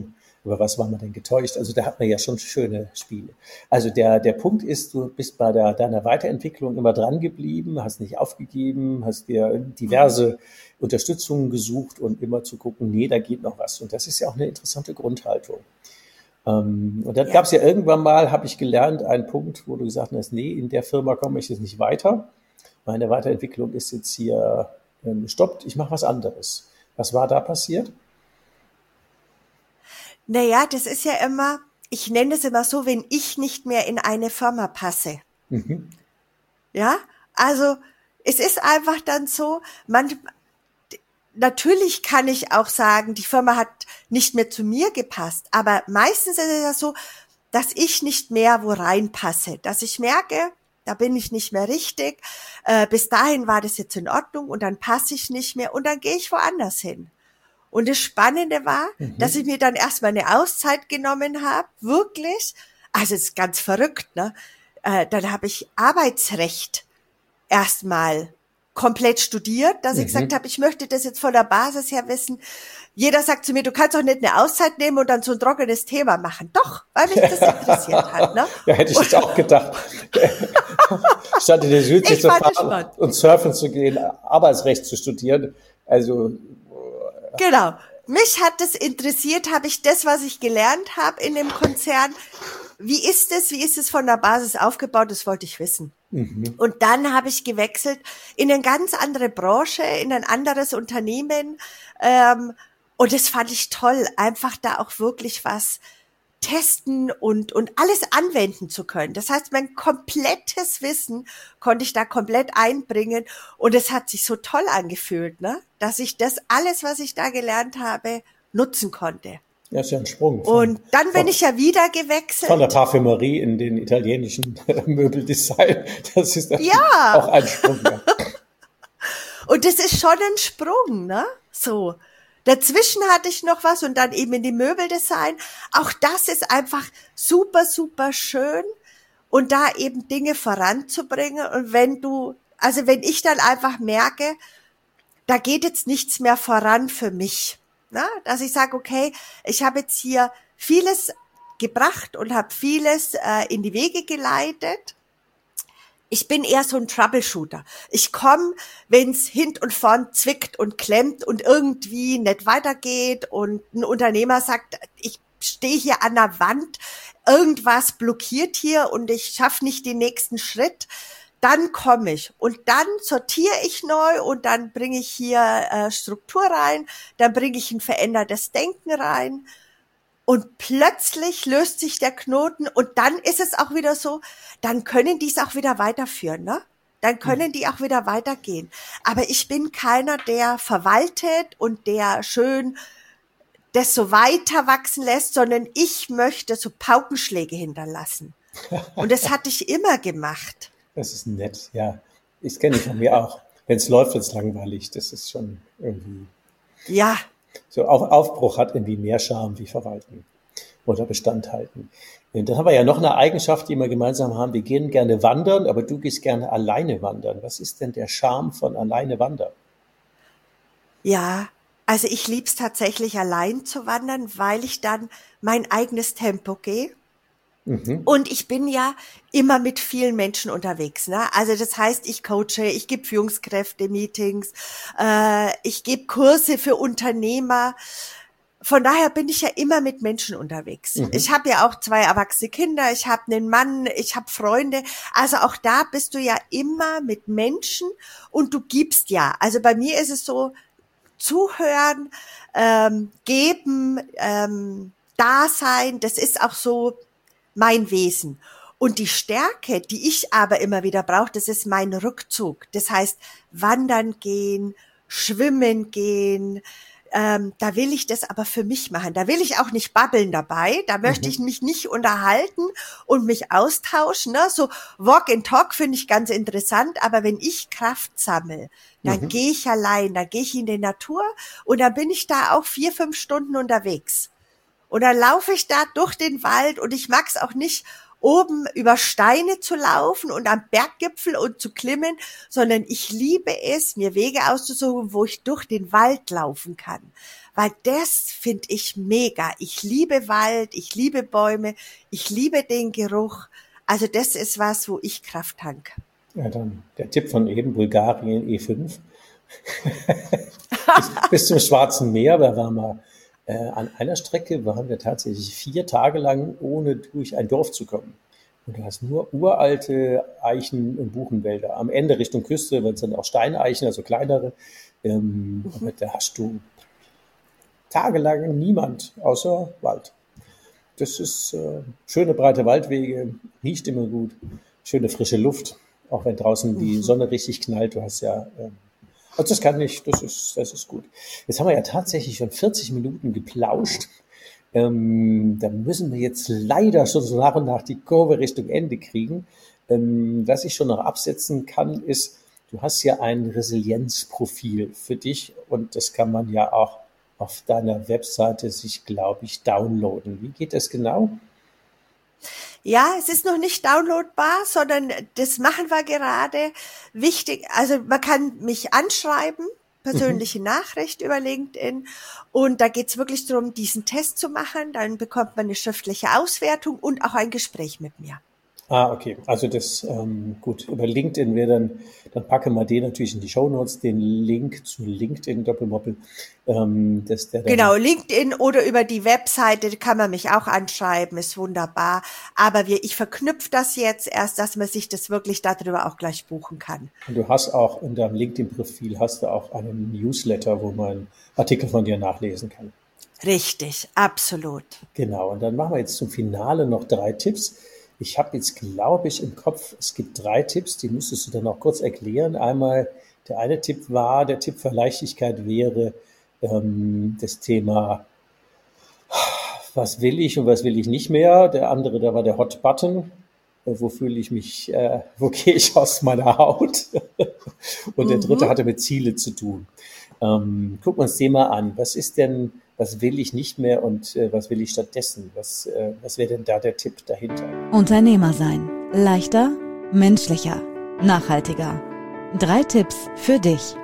über was war man denn getäuscht? Also da hat man ja schon schöne Spiele. Also der, der Punkt ist, du bist bei der, deiner Weiterentwicklung immer dran geblieben, hast nicht aufgegeben, hast dir diverse Unterstützungen gesucht und immer zu gucken, nee, da geht noch was. Und das ist ja auch eine interessante Grundhaltung. Ähm, und dann ja. gab es ja irgendwann mal, habe ich gelernt, einen Punkt, wo du gesagt hast, nee, in der Firma komme ich jetzt nicht weiter. Meine Weiterentwicklung ist jetzt hier ähm, gestoppt, ich mache was anderes. Was war da passiert? Naja, das ist ja immer, ich nenne es immer so, wenn ich nicht mehr in eine Firma passe. Mhm. Ja, also es ist einfach dann so, man, natürlich kann ich auch sagen, die Firma hat nicht mehr zu mir gepasst, aber meistens ist es ja so, dass ich nicht mehr wo reinpasse, dass ich merke, da bin ich nicht mehr richtig, äh, bis dahin war das jetzt in Ordnung und dann passe ich nicht mehr und dann gehe ich woanders hin. Und das Spannende war, mhm. dass ich mir dann erstmal eine Auszeit genommen habe, wirklich. Also es ist ganz verrückt, ne? Äh, dann habe ich Arbeitsrecht erstmal komplett studiert, dass mhm. ich gesagt habe, ich möchte das jetzt von der Basis her wissen. Jeder sagt zu mir, du kannst doch nicht eine Auszeit nehmen und dann so ein trockenes Thema machen. Doch, weil mich das interessiert hat. Ne? Ja, hätte ich jetzt auch gedacht. Statt in der Südsee zu fahren und surfen zu gehen, Arbeitsrecht zu studieren. Also genau. Mich hat das interessiert, habe ich das, was ich gelernt habe in dem Konzern, wie ist es, wie ist es von der Basis aufgebaut, das wollte ich wissen. Mhm. Und dann habe ich gewechselt in eine ganz andere Branche, in ein anderes Unternehmen ähm, und das fand ich toll, einfach da auch wirklich was testen und und alles anwenden zu können. Das heißt, mein komplettes Wissen konnte ich da komplett einbringen und es hat sich so toll angefühlt, ne, dass ich das alles, was ich da gelernt habe, nutzen konnte. Ja, ist ja ein Sprung. Von, und dann bin von, ich ja wieder gewechselt. Von der Parfümerie in den italienischen Möbeldesign. Das ist ja auch ein Sprung. Ja. Und das ist schon ein Sprung, ne? So. Dazwischen hatte ich noch was und dann eben in die Möbeldesign. Auch das ist einfach super, super schön und da eben Dinge voranzubringen. Und wenn du, also wenn ich dann einfach merke, da geht jetzt nichts mehr voran für mich, na, dass ich sage, okay, ich habe jetzt hier vieles gebracht und habe vieles äh, in die Wege geleitet. Ich bin eher so ein Troubleshooter. Ich komme, wenn es hint und vorn zwickt und klemmt und irgendwie nicht weitergeht und ein Unternehmer sagt, ich stehe hier an der Wand, irgendwas blockiert hier und ich schaffe nicht den nächsten Schritt, dann komme ich und dann sortiere ich neu und dann bringe ich hier äh, Struktur rein, dann bringe ich ein verändertes Denken rein. Und plötzlich löst sich der Knoten und dann ist es auch wieder so, dann können die es auch wieder weiterführen, ne? Dann können die auch wieder weitergehen. Aber ich bin keiner, der verwaltet und der schön das so weiter wachsen lässt, sondern ich möchte so Paukenschläge hinterlassen. Und das hatte ich immer gemacht. Das ist nett, ja. Ich kenne ich von mir auch. Wenn es läuft, wird es langweilig. Das ist schon irgendwie... Ja. So auf, Aufbruch hat irgendwie mehr Charme wie Verwalten oder Bestand halten. Und dann haben wir ja noch eine Eigenschaft, die wir gemeinsam haben. Wir gehen gerne wandern, aber du gehst gerne alleine wandern. Was ist denn der Charme von alleine wandern? Ja, also ich liebe es tatsächlich allein zu wandern, weil ich dann mein eigenes Tempo gehe. Mhm. Und ich bin ja immer mit vielen Menschen unterwegs, ne? Also das heißt, ich coache, ich gebe Führungskräfte-Meetings, äh, ich gebe Kurse für Unternehmer. Von daher bin ich ja immer mit Menschen unterwegs. Mhm. Ich habe ja auch zwei erwachsene Kinder, ich habe einen Mann, ich habe Freunde. Also auch da bist du ja immer mit Menschen und du gibst ja. Also bei mir ist es so, zuhören, ähm, geben, ähm, da sein, das ist auch so mein Wesen. Und die Stärke, die ich aber immer wieder brauche, das ist mein Rückzug. Das heißt, wandern gehen, schwimmen gehen, ähm, da will ich das aber für mich machen. Da will ich auch nicht babbeln dabei. Da möchte mhm. ich mich nicht unterhalten und mich austauschen. Ne? So Walk and Talk finde ich ganz interessant, aber wenn ich Kraft sammle, dann mhm. gehe ich allein, dann gehe ich in die Natur und dann bin ich da auch vier, fünf Stunden unterwegs. Und dann laufe ich da durch den Wald und ich mag es auch nicht, oben über Steine zu laufen und am Berggipfel und zu klimmen, sondern ich liebe es, mir Wege auszusuchen, wo ich durch den Wald laufen kann. weil das finde ich mega. Ich liebe Wald, ich liebe Bäume, ich liebe den Geruch. Also das ist was, wo ich Kraft tanke. Ja, dann der Tipp von eben, Bulgarien E fünf. bis, bis zum Schwarzen Meer, da waren wir äh, an einer Strecke, waren wir tatsächlich vier Tage lang, ohne durch ein Dorf zu kommen. Und du hast nur uralte Eichen- und Buchenwälder. Am Ende Richtung Küste, wenn es dann auch Steineichen, also kleinere, ähm, mhm. aber da hast du tagelang niemand außer Wald. Das ist äh, schöne breite Waldwege, riecht immer gut, schöne frische Luft, auch wenn draußen die Sonne richtig knallt. Du hast ja, äh, also das kann ich, das ist, das ist gut. Jetzt haben wir ja tatsächlich schon vierzig Minuten geplauscht. Ähm, da müssen wir jetzt leider schon so nach und nach die Kurve Richtung Ende kriegen. Ähm, was ich schon noch absetzen kann, ist, du hast ja ein Resilienzprofil für dich und das kann man ja auch auf deiner Webseite sich, glaube ich, downloaden. Wie geht das genau? Ja, es ist noch nicht downloadbar, sondern das machen wir gerade. Wichtig, also man kann mich anschreiben, persönliche mhm. Nachricht über LinkedIn, und da geht's wirklich darum, diesen Test zu machen. Dann bekommt man eine schriftliche Auswertung und auch ein Gespräch mit mir. Ah, okay. Also das, ähm, gut, über LinkedIn wäre dann, dann packen wir den natürlich in die Shownotes, den Link zu LinkedIn Doppelmoppel. Ähm, dass der dann genau, LinkedIn oder über die Webseite kann man mich auch anschreiben, ist wunderbar. Aber wir, ich verknüpfe das jetzt erst, dass man sich das wirklich darüber auch gleich buchen kann. Und du hast auch in deinem LinkedIn-Profil hast du auch einen Newsletter, wo man Artikel von dir nachlesen kann. Richtig, absolut. Genau, und dann machen wir jetzt zum Finale noch drei Tipps. Ich habe jetzt, glaube ich, im Kopf, es gibt drei Tipps, die müsstest du dann auch kurz erklären. Einmal, der eine Tipp war, der Tipp für Leichtigkeit wäre ähm, das Thema, was will ich und was will ich nicht mehr. Der andere, da war der Hot Button, äh, wo fühle ich mich, äh, wo gehe ich aus meiner Haut. Und der dritte mhm. hatte mit Ziele zu tun. Ähm, gucken wir uns das Thema an. Was ist denn, was will ich nicht mehr und äh, was will ich stattdessen? Was, äh, was wäre denn da der Tipp dahinter? Unternehmer sein. Leichter, menschlicher, nachhaltiger. Drei Tipps für dich.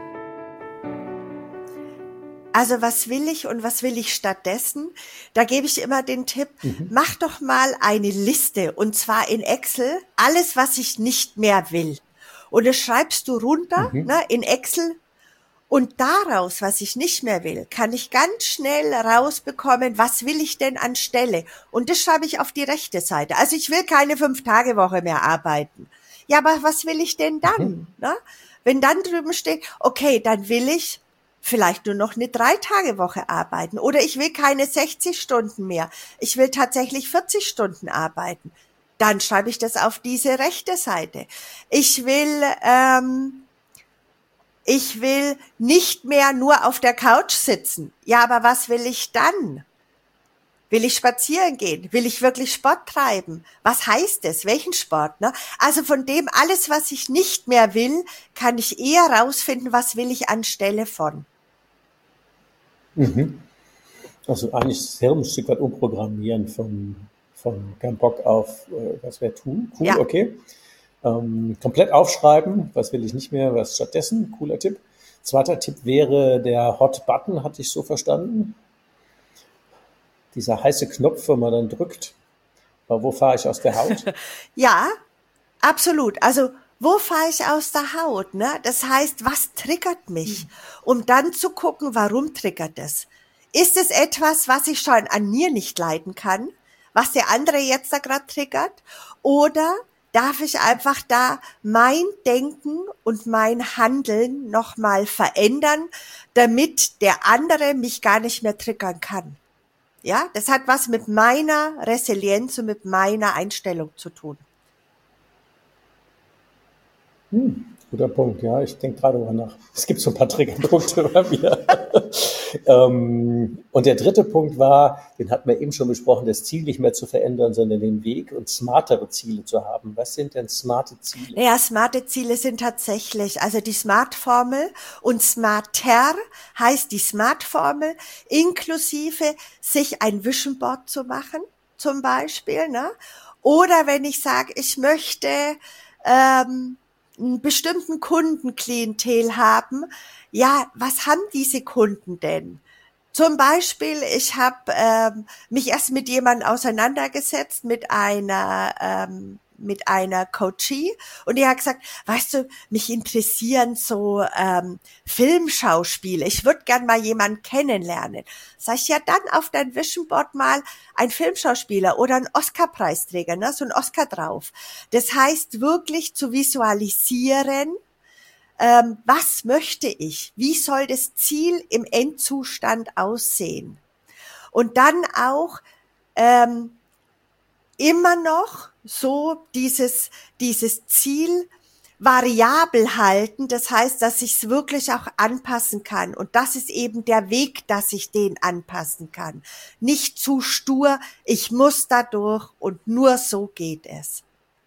Also was will ich und was will ich stattdessen? Da gebe ich immer den Tipp, mhm. mach doch mal eine Liste, und zwar in Excel, alles, was ich nicht mehr will. Und das schreibst du runter, mhm. ne, in Excel. Und daraus, was ich nicht mehr will, kann ich ganz schnell rausbekommen, was will ich denn anstelle? Und das schreibe ich auf die rechte Seite. Also ich will keine Fünf-Tage-Woche mehr arbeiten. Ja, aber was will ich denn dann? Mhm. Ne? Wenn dann drüben steht, okay, dann will ich vielleicht nur noch eine Drei-Tage-Woche arbeiten. Oder ich will keine sechzig Stunden mehr. Ich will tatsächlich vierzig Stunden arbeiten. Dann schreibe ich das auf diese rechte Seite. Ich will... Ähm, Ich will nicht mehr nur auf der Couch sitzen. Ja, aber was will ich dann? Will ich spazieren gehen? Will ich wirklich Sport treiben? Was heißt es? Welchen Sport? Ne? Also von dem alles, was ich nicht mehr will, kann ich eher rausfinden, was will ich anstelle von. Mhm. Also eigentlich das Hirn ein Stück weit umprogrammieren von, von kein Bock auf, äh, was wäre tun? Cool, ja. Okay. Ähm, komplett aufschreiben, was will ich nicht mehr, was stattdessen, cooler Tipp. Zweiter Tipp wäre der Hot Button, hatte ich so verstanden. Dieser heiße Knopf, wenn man dann drückt. Aber wo fahre ich aus der Haut? Ja, absolut. Also wo fahre ich aus der Haut? Ne? Das heißt, was triggert mich? Um dann zu gucken, warum triggert es? Ist es etwas, was ich schon an mir nicht leiden kann, was der andere jetzt da gerade triggert? Oder darf ich einfach da mein Denken und mein Handeln nochmal verändern, damit der andere mich gar nicht mehr triggern kann? Ja, das hat was mit meiner Resilienz und mit meiner Einstellung zu tun. Hm, guter Punkt, ja. Ich denke gerade darüber nach. Es gibt so ein paar Triggerpunkte bei mir. ähm, und der dritte Punkt war, den hatten wir eben schon besprochen, das Ziel nicht mehr zu verändern, sondern den Weg und smartere Ziele zu haben. Was sind denn smarte Ziele? Ja, smarte Ziele sind tatsächlich, also die Smart-Formel, und smarter heißt die Smart-Formel, inklusive sich ein Vision Board zu machen, zum Beispiel, ne? Oder wenn ich sage, ich möchte ähm, einen bestimmten Kundenklientel haben, ja, was haben diese Kunden denn? Zum Beispiel, ich habe ähm, mich erst mit jemandem auseinandergesetzt, mit einer ähm, mit einer Coachie, und die hat gesagt, weißt du, mich interessieren so ähm, Filmschauspiele. Ich würde gern mal jemanden kennenlernen. Sag ich, ja, dann auf dein Vision Board mal ein Filmschauspieler oder ein Oscar-Preisträger, ne, so ein Oscar drauf. Das heißt wirklich zu visualisieren, ähm, was möchte ich? Wie soll das Ziel im Endzustand aussehen? Und dann auch ähm, immer noch so dieses, dieses Ziel variabel halten. Das heißt, dass ich es wirklich auch anpassen kann. Und das ist eben der Weg, dass ich den anpassen kann. Nicht zu stur, ich muss da durch und nur so geht es.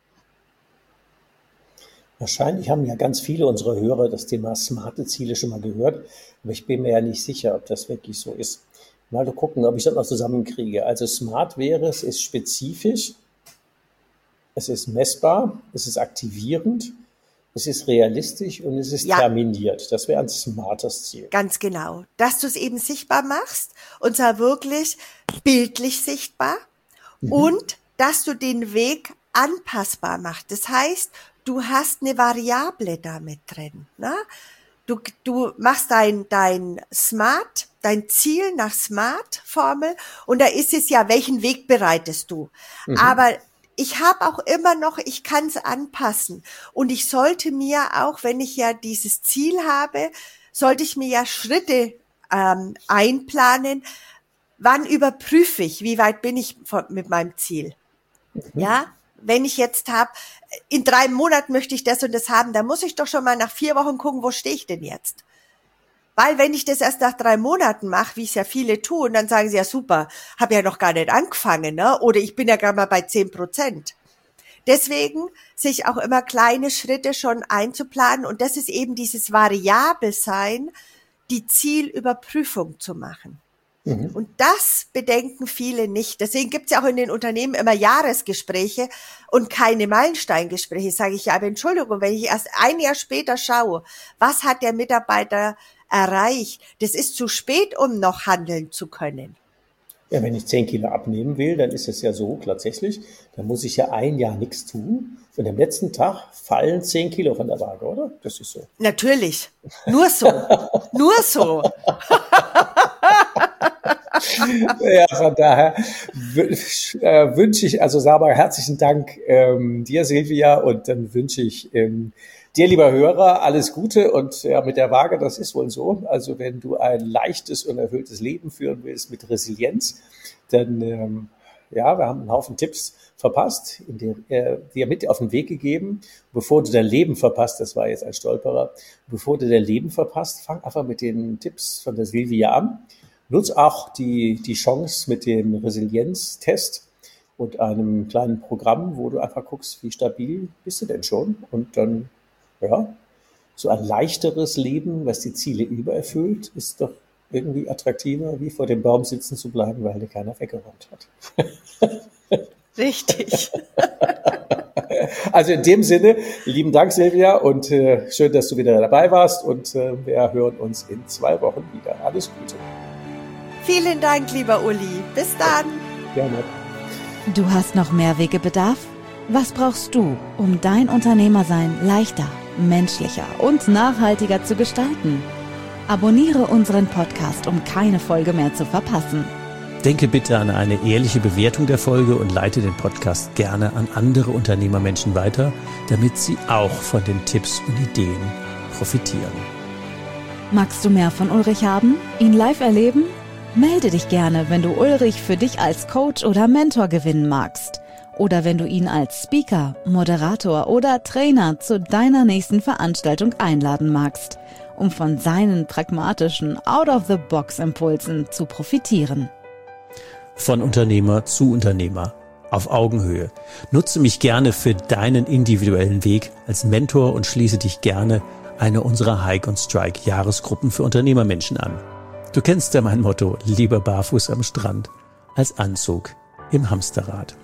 Wahrscheinlich haben ja ganz viele unserer Hörer das Thema smarte Ziele schon mal gehört, aber ich bin mir ja nicht sicher, ob das wirklich so ist. Mal gucken, ob ich das noch zusammenkriege. Also smart wäre, es ist spezifisch, es ist messbar, es ist aktivierend, es ist realistisch und es ist ja terminiert. Das wäre ein smartes Ziel. Ganz genau. Dass du es eben sichtbar machst, und zwar wirklich bildlich sichtbar, mhm. und dass du den Weg anpassbar machst. Das heißt, du hast eine Variable damit drin. Ne? Du, du machst dein, dein Smart, dein Ziel nach Smart-Formel, und da ist es ja, welchen Weg bereitest du? Mhm. Aber ich habe auch immer noch, ich kann es anpassen. Und ich sollte mir auch, wenn ich ja dieses Ziel habe, sollte ich mir ja Schritte ähm, einplanen. Wann überprüfe ich, wie weit bin ich von, mit meinem Ziel? Mhm. Ja, wenn ich jetzt habe, in drei Monaten möchte ich das und das haben, dann muss ich doch schon mal nach vier Wochen gucken, wo stehe ich denn jetzt? Weil wenn ich das erst nach drei Monaten mache, wie es ja viele tun, dann sagen sie, ja super, habe ja noch gar nicht angefangen, ne? Oder ich bin ja gerade mal bei zehn Prozent. Deswegen sich auch immer kleine Schritte schon einzuplanen, und das ist eben dieses Variabelsein, die Zielüberprüfung zu machen. Mhm. Und das bedenken viele nicht. Deswegen gibt's ja auch in den Unternehmen immer Jahresgespräche und keine Meilensteingespräche. Sage ich, ja, aber Entschuldigung, wenn ich erst ein Jahr später schaue, was hat der Mitarbeiter erreicht? Das ist zu spät, um noch handeln zu können. Ja, wenn ich zehn Kilo abnehmen will, dann ist es ja so tatsächlich, dann muss ich ja ein Jahr nichts tun. Und am letzten Tag fallen zehn Kilo von der Waage, oder? Das ist so. Natürlich. Nur so. Nur so. Ja, von daher äh, wünsche ich, also sag mal herzlichen Dank ähm, dir, Silvia, und dann wünsche ich ähm, dir, lieber Hörer, alles Gute. Und ja, mit der Waage, das ist wohl so. Also wenn du ein leichtes und erfülltes Leben führen willst mit Resilienz, dann ähm, ja, wir haben einen Haufen Tipps verpasst, in der, äh, dir mit auf den Weg gegeben. Bevor du dein Leben verpasst, das war jetzt ein Stolperer, bevor du dein Leben verpasst, fang einfach mit den Tipps von der Silvia an. Nutz auch die, die Chance mit dem Resilienztest und einem kleinen Programm, wo du einfach guckst, wie stabil bist du denn schon? Und dann, ja, so ein leichteres Leben, was die Ziele übererfüllt, ist doch irgendwie attraktiver, wie vor dem Baum sitzen zu bleiben, weil dir keiner weggeräumt hat. Richtig. Also in dem Sinne, lieben Dank, Silvia, und äh, schön, dass du wieder dabei warst, und äh, wir hören uns in zwei Wochen wieder. Alles Gute. Vielen Dank, lieber Uli. Bis dann. Gerne. Du hast noch mehr Wegebedarf? Was brauchst du, um dein Unternehmersein leichter, menschlicher und nachhaltiger zu gestalten? Abonniere unseren Podcast, um keine Folge mehr zu verpassen. Denke bitte an eine ehrliche Bewertung der Folge und leite den Podcast gerne an andere Unternehmermenschen weiter, damit sie auch von den Tipps und Ideen profitieren. Magst du mehr von Ulrich haben? Ihn live erleben? Melde dich gerne, wenn du Ulrich für dich als Coach oder Mentor gewinnen magst. Oder wenn du ihn als Speaker, Moderator oder Trainer zu deiner nächsten Veranstaltung einladen magst, um von seinen pragmatischen Out-of-the-Box-Impulsen zu profitieren. Von Unternehmer zu Unternehmer, auf Augenhöhe. Nutze mich gerne für deinen individuellen Weg als Mentor und schließe dich gerne einer unserer Hike und Strike Jahresgruppen für Unternehmermenschen an. Du kennst ja mein Motto, lieber barfuß am Strand als Anzug im Hamsterrad.